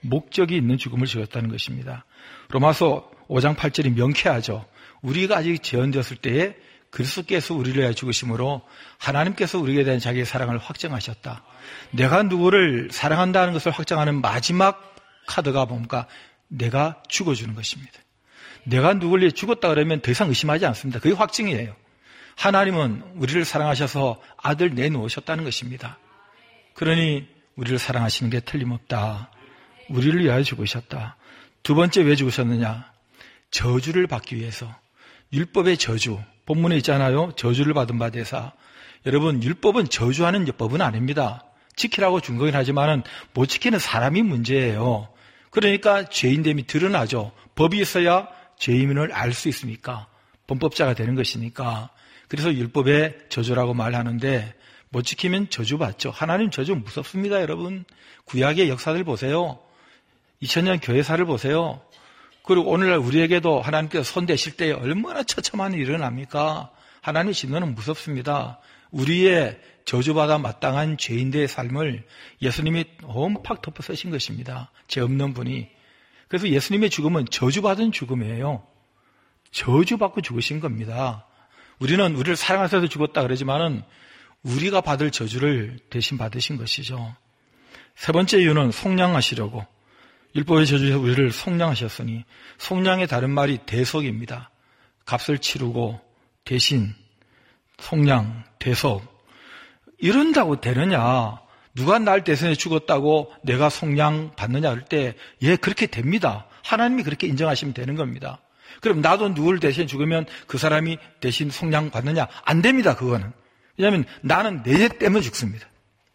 목적이 있는 죽음을 죽었다는 것입니다. 로마서 5장 8절이 명쾌하죠. 우리가 아직 재현되었을 때에 그리스도께서 우리를 위하여 죽으심으로 하나님께서 우리에 대한 자기의 사랑을 확정하셨다. 내가 누구를 사랑한다는 것을 확정하는 마지막 카드가 뭡니까? 내가 죽어주는 것입니다. 내가 누구를 위해 죽었다 그러면 더 이상 의심하지 않습니다. 그게 확증이에요. 하나님은 우리를 사랑하셔서 아들 내놓으셨다는 것입니다. 그러니 우리를 사랑하시는 게 틀림없다. 우리를 위하여 죽으셨다. 두 번째 왜 죽으셨느냐? 저주를 받기 위해서. 율법의 저주. 본문에 있잖아요. 저주를 받은 바 되사. 여러분, 율법은 저주하는 법은 아닙니다. 지키라고 준 거긴 하지만 못 지키는 사람이 문제예요. 그러니까 죄인됨이 드러나죠. 법이 있어야 죄인을 알 수 있으니까. 범법자가 되는 것이니까. 그래서 율법의 저주라고 말하는데 못 지키면 저주받죠. 하나님 저주 무섭습니다, 여러분. 구약의 역사들 보세요. 2000년 교회사를 보세요. 그리고 오늘날 우리에게도 하나님께서 손대실 때 얼마나 처참한 일이 일어납니까? 하나님의 진노는 무섭습니다. 우리의 저주받아 마땅한 죄인들의 삶을 예수님이 홈팍 덮어 쓰신 것입니다. 죄 없는 분이. 그래서 예수님의 죽음은 저주받은 죽음이에요. 저주받고 죽으신 겁니다. 우리는 우리를 사랑하셔서 죽었다 그러지만은 우리가 받을 저주를 대신 받으신 것이죠. 세 번째 이유는 속량하시려고. 율법의 저주에서 우리를 속량하셨으니, 속량의 다른 말이 대속입니다. 값을 치르고 대신 속량, 대속. 이런다고 되느냐? 누가 날 대신해 죽었다고 내가 속량 받느냐 할 때, 예, 그렇게 됩니다. 하나님이 그렇게 인정하시면 되는 겁니다. 그럼 나도 누구를 대신 죽으면 그 사람이 대신 속량 받느냐? 안 됩니다, 그거는. 왜냐하면 나는 내 죄 때문에 죽습니다.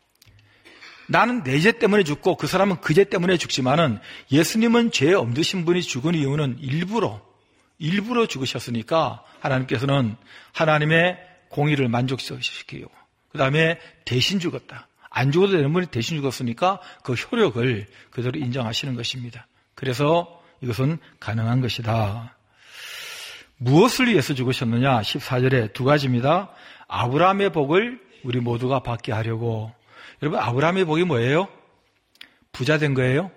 나는 내 죄 때문에 죽고 그 사람은 그 죄 때문에 죽지만은 예수님은 죄 없으신 분이 죽은 이유는 일부러 죽으셨으니까 하나님께서는 하나님의 공의를 만족시키고 그 다음에 대신 죽었다. 안 죽어도 되는 분이 대신 죽었으니까 그 효력을 그대로 인정하시는 것입니다. 그래서 이것은 가능한 것이다. 무엇을 위해서 죽으셨느냐? 14절에 두 가지입니다. 아브라함의 복을 우리 모두가 받게 하려고. 여러분, 아브라함의 복이 뭐예요? 부자 된 거예요?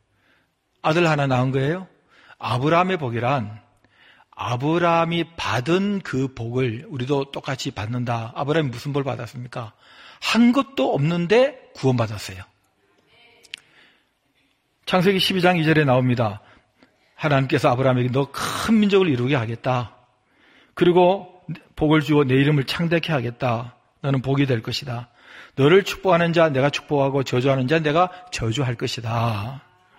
아들 하나 낳은 거예요? 아브라함의 복이란 아브라함이 받은 그 복을 우리도 똑같이 받는다. 아브라함이 무슨 복 받았습니까? 한 것도 없는데 구원받았어요. 창세기 12장 2절에 나옵니다. 하나님께서 아브라함에게 너 큰 민족을 이루게 하겠다. 그리고 복을 주어 내 이름을 창대케 하겠다. 너는 복이 될 것이다. 너를 축복하는 자 내가 축복하고 저주하는 자 내가 저주할 것이다.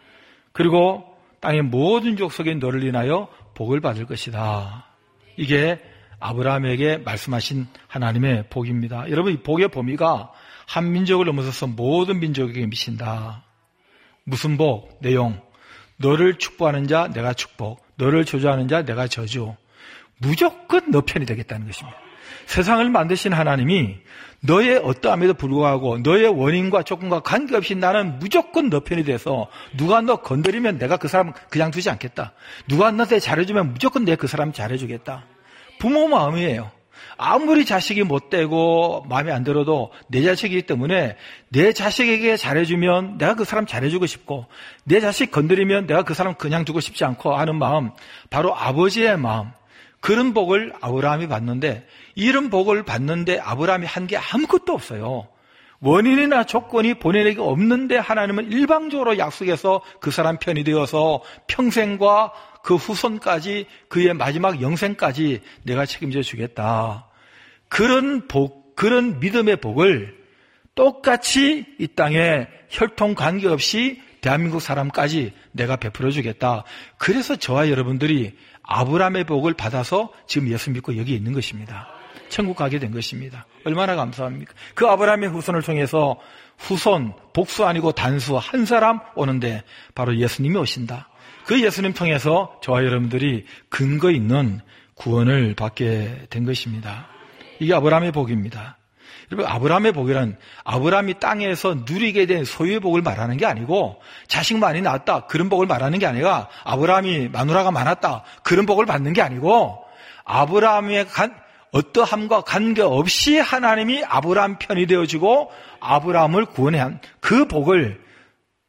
그리고 땅의 모든 족속에 너를 인하여 복을 받을 것이다. 이게 아브라함에게 말씀하신 하나님의 복입니다. 여러분, 이 복의 범위가 한 민족을 넘어서서 모든 민족에게 미친다. 무슨 복? 내용. 너를 축복하는 자 내가 축복, 너를 저주하는 자 내가 저주. 무조건 너 편이 되겠다는 것입니다. 세상을 만드신 하나님이 너의 어떠함에도 불구하고 너의 원인과 조건과 관계없이 나는 무조건 너 편이 돼서 누가 너 건드리면 내가 그 사람 그냥 두지 않겠다. 누가 너한테 잘해주면 무조건 내가 그 사람 잘해주겠다. 부모 마음이에요. 아무리 자식이 못되고 마음에 안 들어도 내 자식이기 때문에 내 자식에게 잘해주면 내가 그 사람 잘해주고 싶고 내 자식 건드리면 내가 그 사람 그냥 두고 싶지 않고 하는 마음, 바로 아버지의 마음. 그런 복을 아브라함이 받는데, 이런 복을 받는데 아브라함이 한 게 아무것도 없어요. 원인이나 조건이 본인에게 없는데 하나님은 일방적으로 약속해서 그 사람 편이 되어서 평생과 그 후손까지 그의 마지막 영생까지 내가 책임져 주겠다. 그런 복, 그런 믿음의 복을 똑같이 이 땅에 혈통 관계없이 대한민국 사람까지 내가 베풀어 주겠다. 그래서 저와 여러분들이 아브라함의 복을 받아서 지금 예수 믿고 여기 있는 것입니다. 천국 가게 된 것입니다. 얼마나 감사합니까? 그 아브라함의 후손을 통해서 후손, 복수 아니고 단수 한 사람 오는데 바로 예수님이 오신다. 그 예수님 통해서 저와 여러분들이 근거 있는 구원을 받게 된 것입니다. 이게 아브라함의 복입니다. 여러분, 아브라함의 복이란 아브라함이 땅에서 누리게 된 소유의 복을 말하는 게 아니고 자식 많이 낳았다 그런 복을 말하는 게 아니라 아브라함이 마누라가 많았다 그런 복을 받는 게 아니고 아브라함의 어떠함과 관계없이 하나님이 아브라함 편이 되어주고 아브라함을 구원해 한 그 복을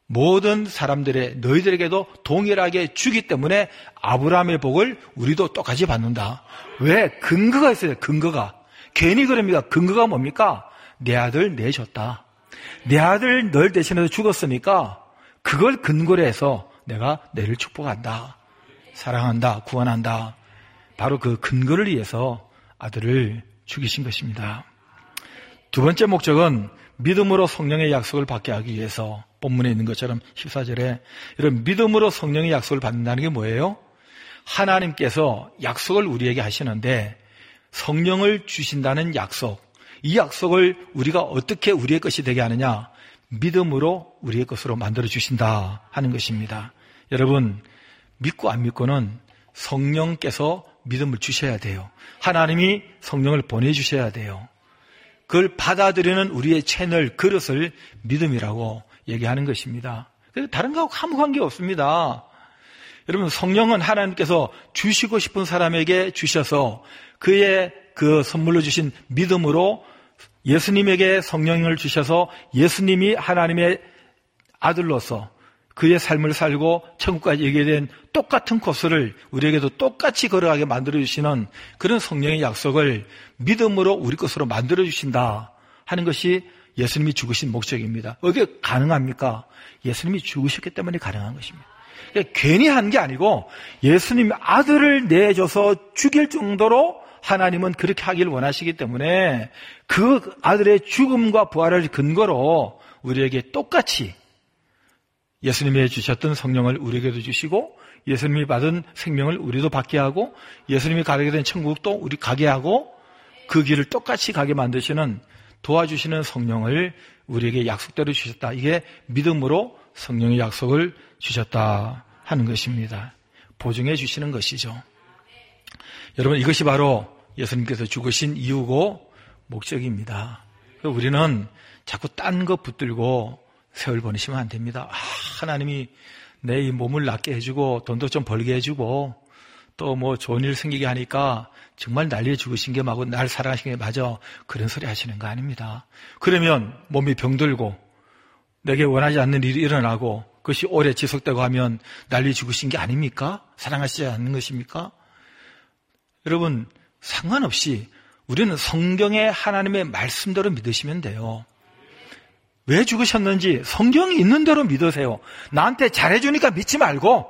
모든 사람들의 너희들에게도 동일하게 주기 때문에 아브라함의 복을 우리도 똑같이 받는다. 왜? 근거가 있어요. 근거가. 괜히 그럽니까? 근거가 뭡니까? 내 아들 내줬다. 내 아들 널 대신해서 죽었으니까 그걸 근거로 해서 내가 너를 축복한다. 사랑한다. 구원한다. 바로 그 근거를 위해서 아들을 죽이신 것입니다. 두 번째 목적은 믿음으로 성령의 약속을 받게 하기 위해서 본문에 있는 것처럼 14절에 이런 믿음으로 성령의 약속을 받는다는 게 뭐예요? 하나님께서 약속을 우리에게 하시는데 성령을 주신다는 약속, 이 약속을 우리가 어떻게 우리의 것이 되게 하느냐? 믿음으로 우리의 것으로 만들어 주신다 하는 것입니다. 여러분, 믿고 안 믿고는 성령께서 믿음을 주셔야 돼요. 하나님이 성령을 보내주셔야 돼요. 그걸 받아들이는 우리의 채널, 그릇을 믿음이라고 얘기하는 것입니다. 다른 거하고 아무 관계 없습니다. 여러분, 성령은 하나님께서 주시고 싶은 사람에게 주셔서 그의 그 선물로 주신 믿음으로 예수님에게 성령을 주셔서 예수님이 하나님의 아들로서 그의 삶을 살고 천국까지 이르게 된 똑같은 코스를 우리에게도 똑같이 걸어가게 만들어주시는 그런 성령의 약속을 믿음으로 우리 것으로 만들어주신다 하는 것이 예수님이 죽으신 목적입니다. 이게 가능합니까? 예수님이 죽으셨기 때문에 가능한 것입니다. 그러니까 괜히 한 게 아니고 예수님 아들을 내줘서 죽일 정도로 하나님은 그렇게 하길 원하시기 때문에 그 아들의 죽음과 부활을 근거로 우리에게 똑같이 예수님이 주셨던 성령을 우리에게도 주시고 예수님이 받은 생명을 우리도 받게 하고 예수님이 가게 된 천국도 우리 가게 하고 그 길을 똑같이 가게 만드시는 도와주시는 성령을 우리에게 약속대로 주셨다. 이게 믿음으로 성령의 약속을 주셨다 하는 것입니다. 보증해 주시는 것이죠. 여러분, 이것이 바로 예수님께서 죽으신 이유고 목적입니다. 우리는 자꾸 딴 거 붙들고 세월 보내시면 안 됩니다. 하나님이 내 이 몸을 낫게 해주고 돈도 좀 벌게 해주고 또 뭐 좋은 일 생기게 하니까 정말 날 위해 죽으신 게 맞고 날 사랑하신 게 맞아. 그런 소리 하시는 거 아닙니다. 그러면 몸이 병들고 내게 원하지 않는 일이 일어나고 그것이 오래 지속되고 하면 날 위해 죽으신 게 아닙니까? 사랑하시지 않는 것입니까? 여러분, 상관없이 우리는 성경의 하나님의 말씀대로 믿으시면 돼요. 왜 죽으셨는지 성경이 있는 대로 믿으세요. 나한테 잘해주니까 믿지 말고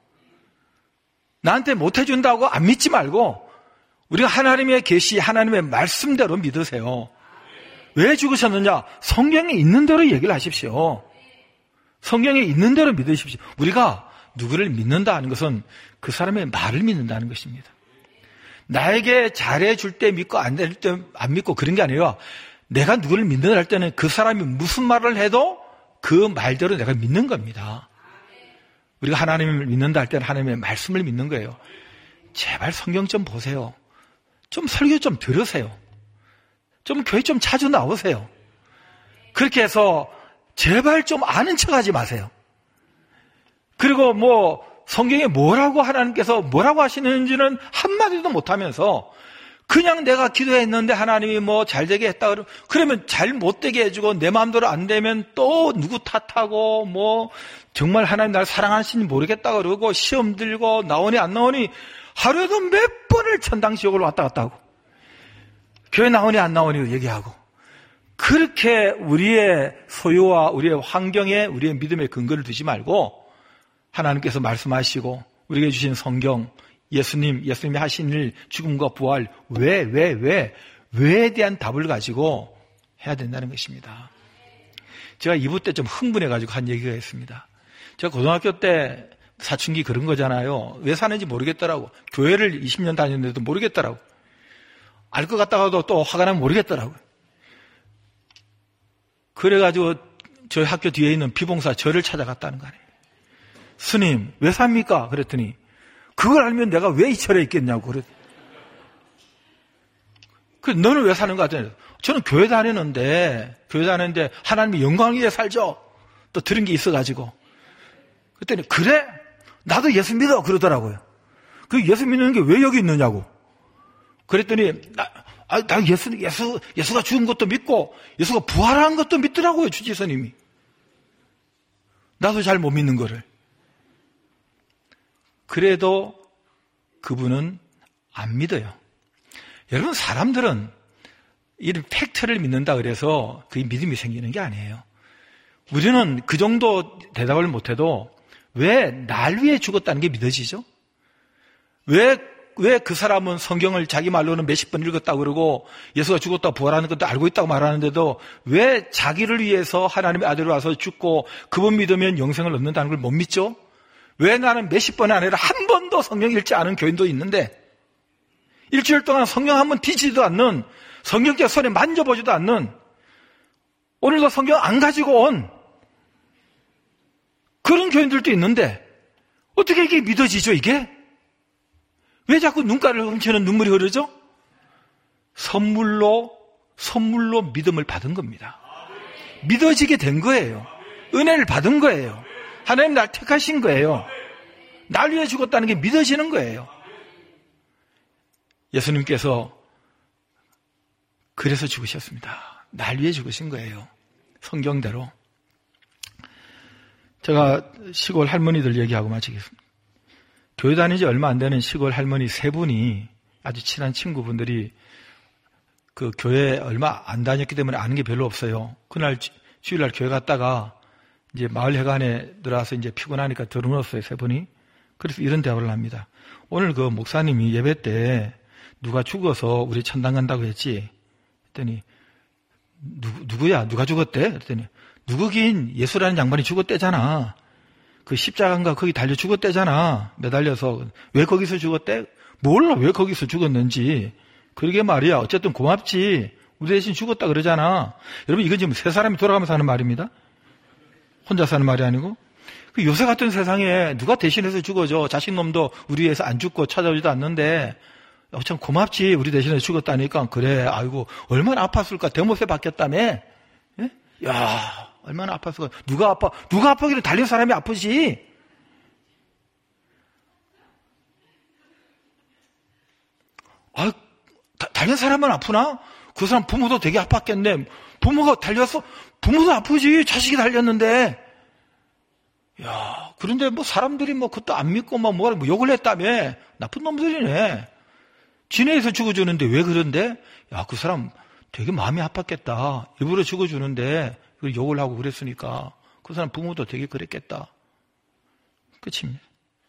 나한테 못해준다고 안 믿지 말고 우리가 하나님의 계시, 하나님의 말씀대로 믿으세요. 왜 죽으셨느냐? 성경에 있는 대로 얘기를 하십시오. 성경에 있는 대로 믿으십시오. 우리가 누구를 믿는다 하는 것은 그 사람의 말을 믿는다는 것입니다. 나에게 잘해줄 때 믿고 안 될 때 안 믿고 그런 게 아니라 내가 누구를 믿는다 할 때는 그 사람이 무슨 말을 해도 그 말대로 내가 믿는 겁니다. 우리가 하나님을 믿는다 할 때는 하나님의 말씀을 믿는 거예요. 제발 성경 좀 보세요. 좀 설교 좀 들으세요. 좀 교회 좀 자주 나오세요. 그렇게 해서 제발 좀 아는 척하지 마세요. 그리고 뭐 성경에 뭐라고 하나님께서 뭐라고 하시는지는 한마디도 못하면서 그냥 내가 기도했는데 하나님이 뭐 잘되게 했다 그러면 잘 못되게 해주고 내 마음대로 안 되면 또 누구 탓하고 뭐 정말 하나님 날 사랑하시는지 모르겠다 그러고 시험 들고 나오니 안 나오니 하루에도 몇 번을 천당 지옥을 왔다 갔다 하고 교회 나오니 안 나오니 얘기하고 그렇게 우리의 소유와 우리의 환경에 우리의 믿음의 근거를 두지 말고 하나님께서 말씀하시고 우리에게 주신 성경 예수님이 하신 일, 죽음과 부활, 왜에 대한 답을 가지고 해야 된다는 것입니다. 제가 2부 때 좀 흥분해가지고 한 얘기가 있습니다. 제가 고등학교 때 사춘기 그런 거잖아요. 왜 사는지 모르겠더라고. 교회를 20년 다녔는데도 모르겠더라고. 알 것 같다가도 또 화가 나면 모르겠더라고요. 그래가지고 저희 학교 뒤에 있는 비봉사 절을 찾아갔다는 거 아니에요. 스님, 왜 삽니까? 그랬더니 그걸 알면 내가 왜 이 절에 있겠냐고 그랬. 너는 왜 사는 거 같아요? 저는 교회 다니는데 하나님의 영광을 위해 살죠. 또 들은 게 있어가지고. 그랬더니 그래? 나도 예수 믿어 그러더라고요. 그 예수 믿는 게 왜 여기 있느냐고. 그랬더니 나 예수가 죽은 것도 믿고 예수가 부활한 것도 믿더라고요. 주지스님이. 나도 잘 못 믿는 거를. 그래도 그분은 안 믿어요. 여러분, 사람들은 이런 팩트를 믿는다 그래서 그 믿음이 생기는 게 아니에요. 우리는 그 정도 대답을 못해도 왜 날 위해 죽었다는 게 믿어지죠? 왜 그 사람은 성경을 자기 말로는 몇십 번 읽었다고 그러고 예수가 죽었다고 부활하는 것도 알고 있다고 말하는데도 왜 자기를 위해서 하나님의 아들이 와서 죽고 그분 믿으면 영생을 얻는다는 걸 못 믿죠? 왜 나는 몇십 번이 아니라 한 번도 성경 읽지 않은 교인도 있는데 일주일 동안 성경 한 번 뒤지지도 않는, 성경책 손에 만져보지도 않는, 오늘도 성경 안 가지고 온 그런 교인들도 있는데 어떻게 이게 믿어지죠, 이게? 왜 자꾸 눈가를 훔치는 눈물이 흐르죠? 선물로 믿음을 받은 겁니다. 믿어지게 된 거예요. 은혜를 받은 거예요. 하나님 날 택하신 거예요. 날 위해 죽었다는 게 믿어지는 거예요. 예수님께서 그래서 죽으셨습니다. 날 위해 죽으신 거예요. 성경대로. 제가 시골 할머니들 얘기하고 마치겠습니다. 교회 다닌 지 얼마 안 되는 시골 할머니 세 분이, 아주 친한 친구분들이 그 교회 얼마 안 다녔기 때문에 아는 게 별로 없어요. 그날 주일날 교회 갔다가 이제 마을 회관에 들어와서 이제 피곤하니까 들어누웠어요, 세 분이. 그래서 이런 대화를 합니다. 오늘 그 목사님이 예배 때 누가 죽어서 우리 천당 간다고 했지? 했더니 누구야? 누가 죽었대? 그랬더니 누구긴 예수라는 양반이 죽었대잖아. 그 십자가인가 거기 달려 죽었대잖아. 매달려서. 왜 거기서 죽었대? 몰라 왜 거기서 죽었는지. 그러게 말이야. 어쨌든 고맙지. 우리 대신 죽었다 그러잖아. 여러분, 이건 지금 세 사람이 돌아가면서 하는 말입니다. 혼자 사는 말이 아니고. 그 요새 같은 세상에 누가 대신해서 죽어줘. 자식놈도 우리 위해서 안 죽고 찾아오지도 않는데 참 고맙지. 우리 대신해서 죽었다니까. 그래. 아이고 얼마나 아팠을까. 대못에 박혔다며. 예? 야, 얼마나 아팠을까. 누가 아프기를 달린 사람이 아프지. 아, 달린 사람은 아프나? 그 사람 부모도 되게 아팠겠네. 부모가 달렸어? 부모도 아프지. 자식이 달렸는데. 야, 그런데 뭐 사람들이 뭐 그것도 안 믿고 뭐 욕을 했다며. 나쁜 놈들이네. 진해에서 죽어주는데 왜 그런데? 야, 그 사람 되게 마음이 아팠겠다. 일부러 죽어주는데 욕을 하고 그랬으니까 그 사람 부모도 되게 그랬겠다. 끝입니다.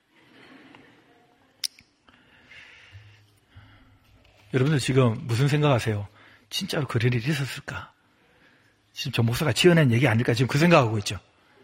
여러분들 지금 무슨 생각하세요? 진짜로 그런 일이 있었을까? 지금 저 목사가 지어낸 얘기 아닐까? 지금 그 생각하고 있죠.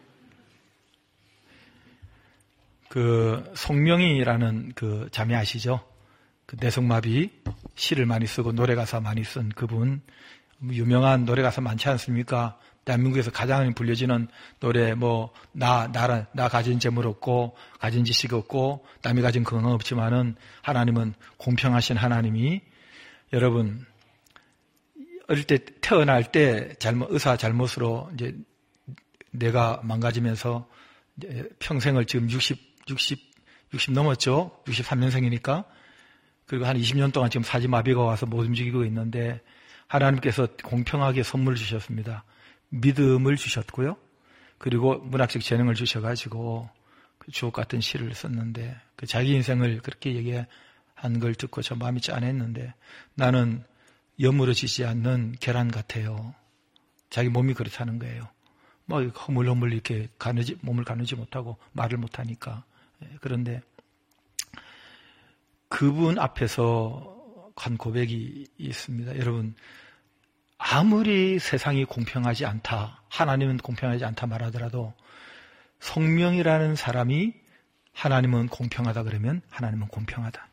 그 송명이라는 그 자매 아시죠? 그 내성마비 시를 많이 쓰고 노래가사 많이 쓴 그분, 유명한 노래가사 많지 않습니까? 대한민국에서 가장 불려지는 노래 나 가진 재물 없고 가진 지식 없고 남이 가진 건강 없지만은 하나님은 공평하신 하나님이, 여러분 어릴 때 태어날 때 의사 잘못으로 이제 뇌가 망가지면서 이제 평생을 지금 60 넘었죠. 63년생이니까. 그리고 한 20년 동안 지금 사지마비가 와서 못 움직이고 있는데 하나님께서 공평하게 선물을 주셨습니다. 믿음을 주셨고요. 그리고 문학적 재능을 주셔가지고 그 주옥 같은 시를 썼는데 그 자기 인생을 그렇게 얘기한 걸 듣고 저 마음이 짠했는데, 나는 여물어지지 않는 계란 같아요. 자기 몸이 그렇다는 거예요. 뭐 허물허물 이렇게 몸을 가누지 못하고 말을 못하니까. 그런데 그분 앞에서 한 고백이 있습니다. 여러분, 아무리 세상이 공평하지 않다, 하나님은 공평하지 않다 말하더라도 성령이라는 사람이 하나님은 공평하다 그러면 하나님은 공평하다.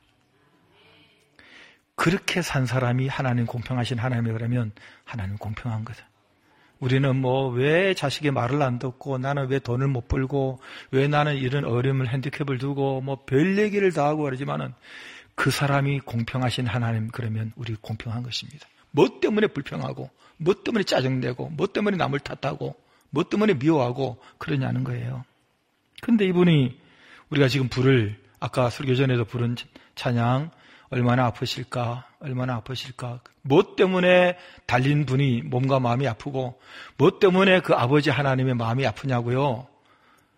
그렇게 산 사람이 하나님 공평하신 하나님이 그러면 하나님은 공평한 거다. 우리는 왜 자식의 말을 안 듣고, 나는 왜 돈을 못 벌고, 왜 나는 이런 어려움을 핸디캡을 두고 별 얘기를 다 하고 그러지만은 그 사람이 공평하신 하나님 그러면 우리 공평한 것입니다. 뭐 때문에 불평하고, 뭐 때문에 짜증내고, 뭐 때문에 남을 탓하고, 뭐 때문에 미워하고 그러냐는 거예요. 그런데 이분이 우리가 지금 아까 설교 전에도 부른 찬양, 얼마나 아프실까, 얼마나 아프실까. 뭐 때문에 달린 분이 몸과 마음이 아프고, 뭐 때문에 그 아버지 하나님의 마음이 아프냐고요.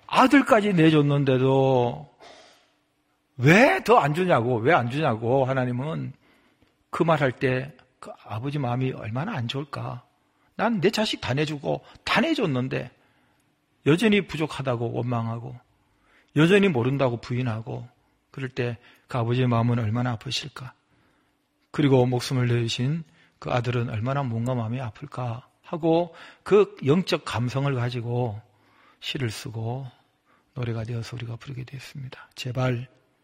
아들까지 내줬는데도 왜 더 안 주냐고, 왜 안 주냐고 하나님은 그 말할 때 그 아버지 마음이 얼마나 안 좋을까. 난 내 자식 다 내주고 다 내줬는데 여전히 부족하다고 원망하고 여전히 모른다고 부인하고 그럴 때 그 아버지의 마음은 얼마나 아프실까. 그리고 목숨을 내주신 그 아들은 얼마나 몸과 마음이 아플까 하고 그 영적 감성을 가지고 시를 쓰고 노래가 되어서 우리가 부르게 되었습니다. 제발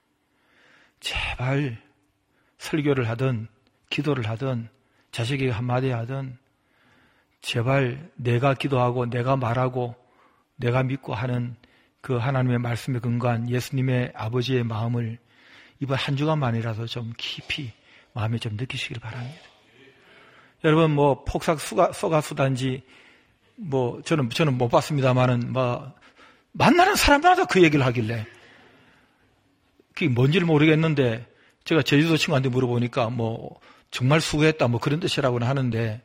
설교를 하든 기도를 하든 자식에게 한마디 하든 제발 내가 기도하고 내가 말하고 내가 믿고 하는 그 하나님의 말씀에 근거한 예수님의 아버지의 마음을 이번 한 주간만이라도 좀 깊이 마음에 좀 느끼시길 바랍니다. 여러분 뭐 폭삭 소가수단지 뭐 저는 못 봤습니다만은 뭐 만나는 사람마다 그 얘기를 하길래 그게 뭔지를 모르겠는데 제가 제주도 친구한테 물어보니까 뭐 정말 수고했다 뭐 그런 뜻이라고는 하는데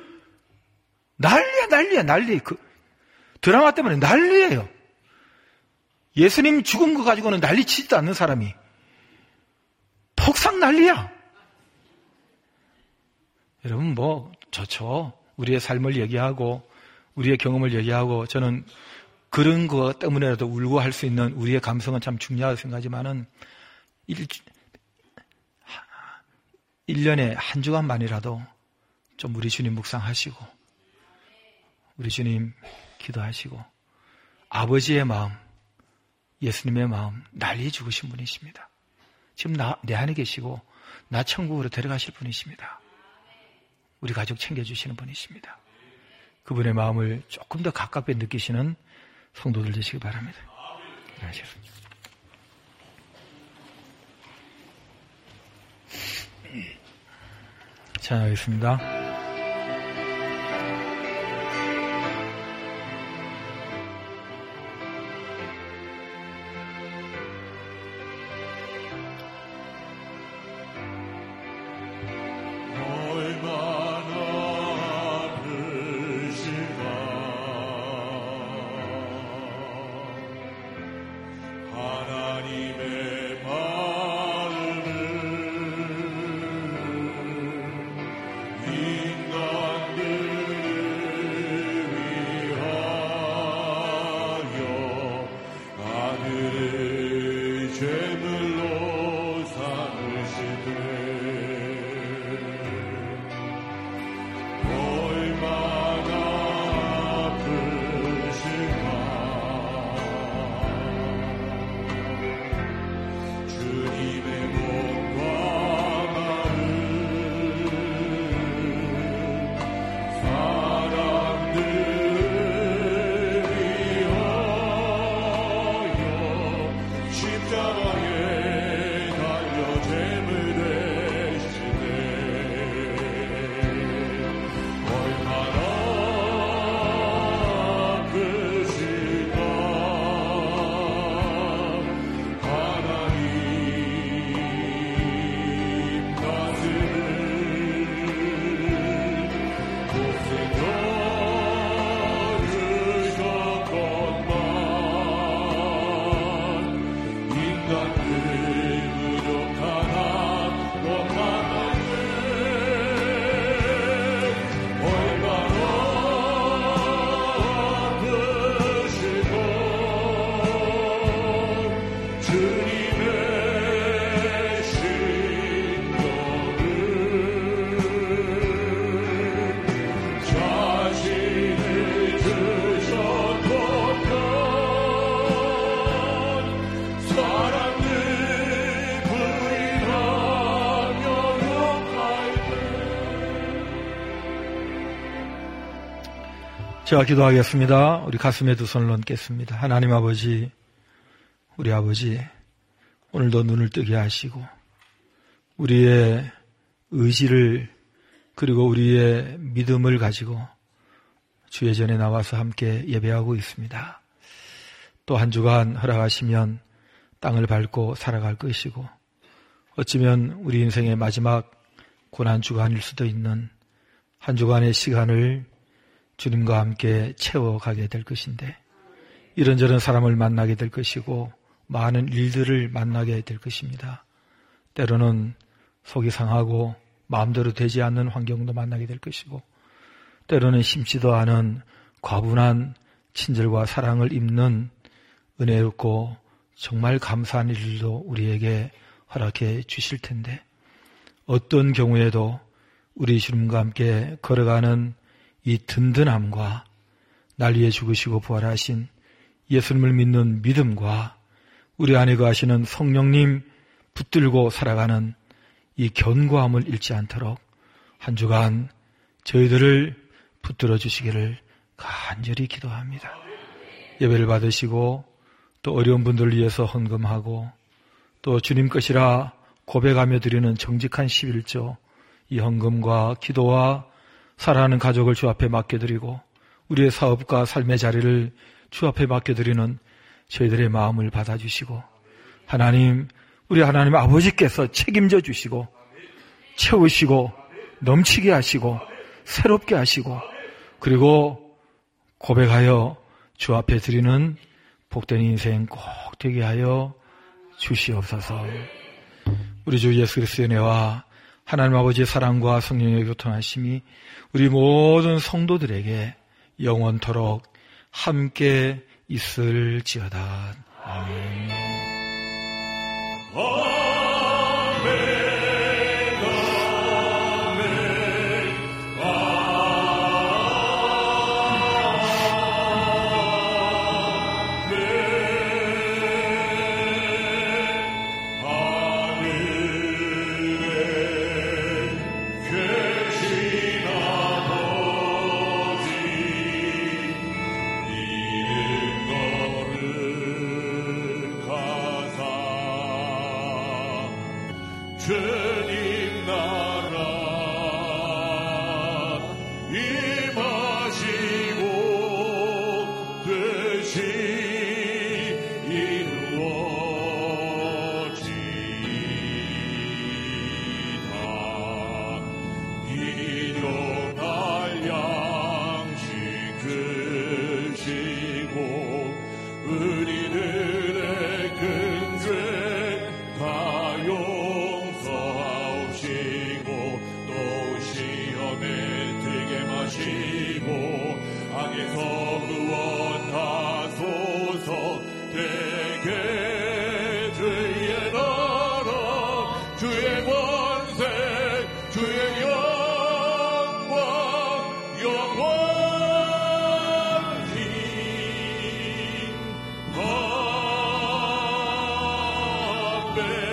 난리. 그 드라마 때문에 난리예요. 예수님 죽은 거 가지고는 난리치지도 않는 사람이 폭삭 난리야. 여러분 뭐 좋죠. 우리의 삶을 얘기하고 우리의 경험을 얘기하고 저는 그런 거 때문에라도 울고 할 수 있는 우리의 감성은 참 중요하다고 생각하지만은 1년에 한 주간만이라도 좀 우리 주님 묵상하시고 우리 주님 기도하시고 아버지의 마음, 예수님의 마음 난리 죽으신 분이십니다. 지금 내 안에 계시고 나 천국으로 데려가실 분이십니다. 우리 가족 챙겨주시는 분이십니다. 그분의 마음을 조금 더 가깝게 느끼시는 성도들 되시기 바랍니다. 안녕하십니까. 찬양하겠습니다. 제가 기도하겠습니다. 우리 가슴에 두 손을 얹겠습니다. 하나님 아버지, 우리 아버지, 오늘도 눈을 뜨게 하시고 우리의 의지를 그리고 우리의 믿음을 가지고 주의 전에 나와서 함께 예배하고 있습니다. 또 한 주간 허락하시면 땅을 밟고 살아갈 것이고 어쩌면 우리 인생의 마지막 고난 주간일 수도 있는 한 주간의 시간을 주님과 함께 채워가게 될 것인데 이런저런 사람을 만나게 될 것이고 많은 일들을 만나게 될 것입니다. 때로는 속이 상하고 마음대로 되지 않는 환경도 만나게 될 것이고 때로는 심지도 않은 과분한 친절과 사랑을 입는 은혜롭고 정말 감사한 일도 우리에게 허락해 주실 텐데 어떤 경우에도 우리 주님과 함께 걸어가는 이 든든함과 날 위해 죽으시고 부활하신 예수님을 믿는 믿음과 우리 안에 거하시는 성령님 붙들고 살아가는 이 견고함을 잃지 않도록 한 주간 저희들을 붙들어 주시기를 간절히 기도합니다. 예배를 받으시고 또 어려운 분들을 위해서 헌금하고 또 주님 것이라 고백하며 드리는 정직한 11조 이 헌금과 기도와 사랑하는 가족을 주 앞에 맡겨드리고 우리의 사업과 삶의 자리를 주 앞에 맡겨드리는 저희들의 마음을 받아주시고 하나님, 우리 하나님 아버지께서 책임져 주시고 채우시고 넘치게 하시고 새롭게 하시고 그리고 고백하여 주 앞에 드리는 복된 인생 꼭 되게 하여 주시옵소서. 우리 주 예수 그리스도의 은혜와 하나님 아버지의 사랑과 성령의 교통하심이 우리 모든 성도들에게 영원토록 함께 있을지어다. 아멘. 주님 나라 임하시고 뜻이 이루어지다. 일용할 양식 주시고 우리들의 큰 죄 다 용서하옵시고 또 시험에 들게 마시고 악에서 구원하소서. 대개 주의 나라 주의 권세 주의 영광 영원히 아멘.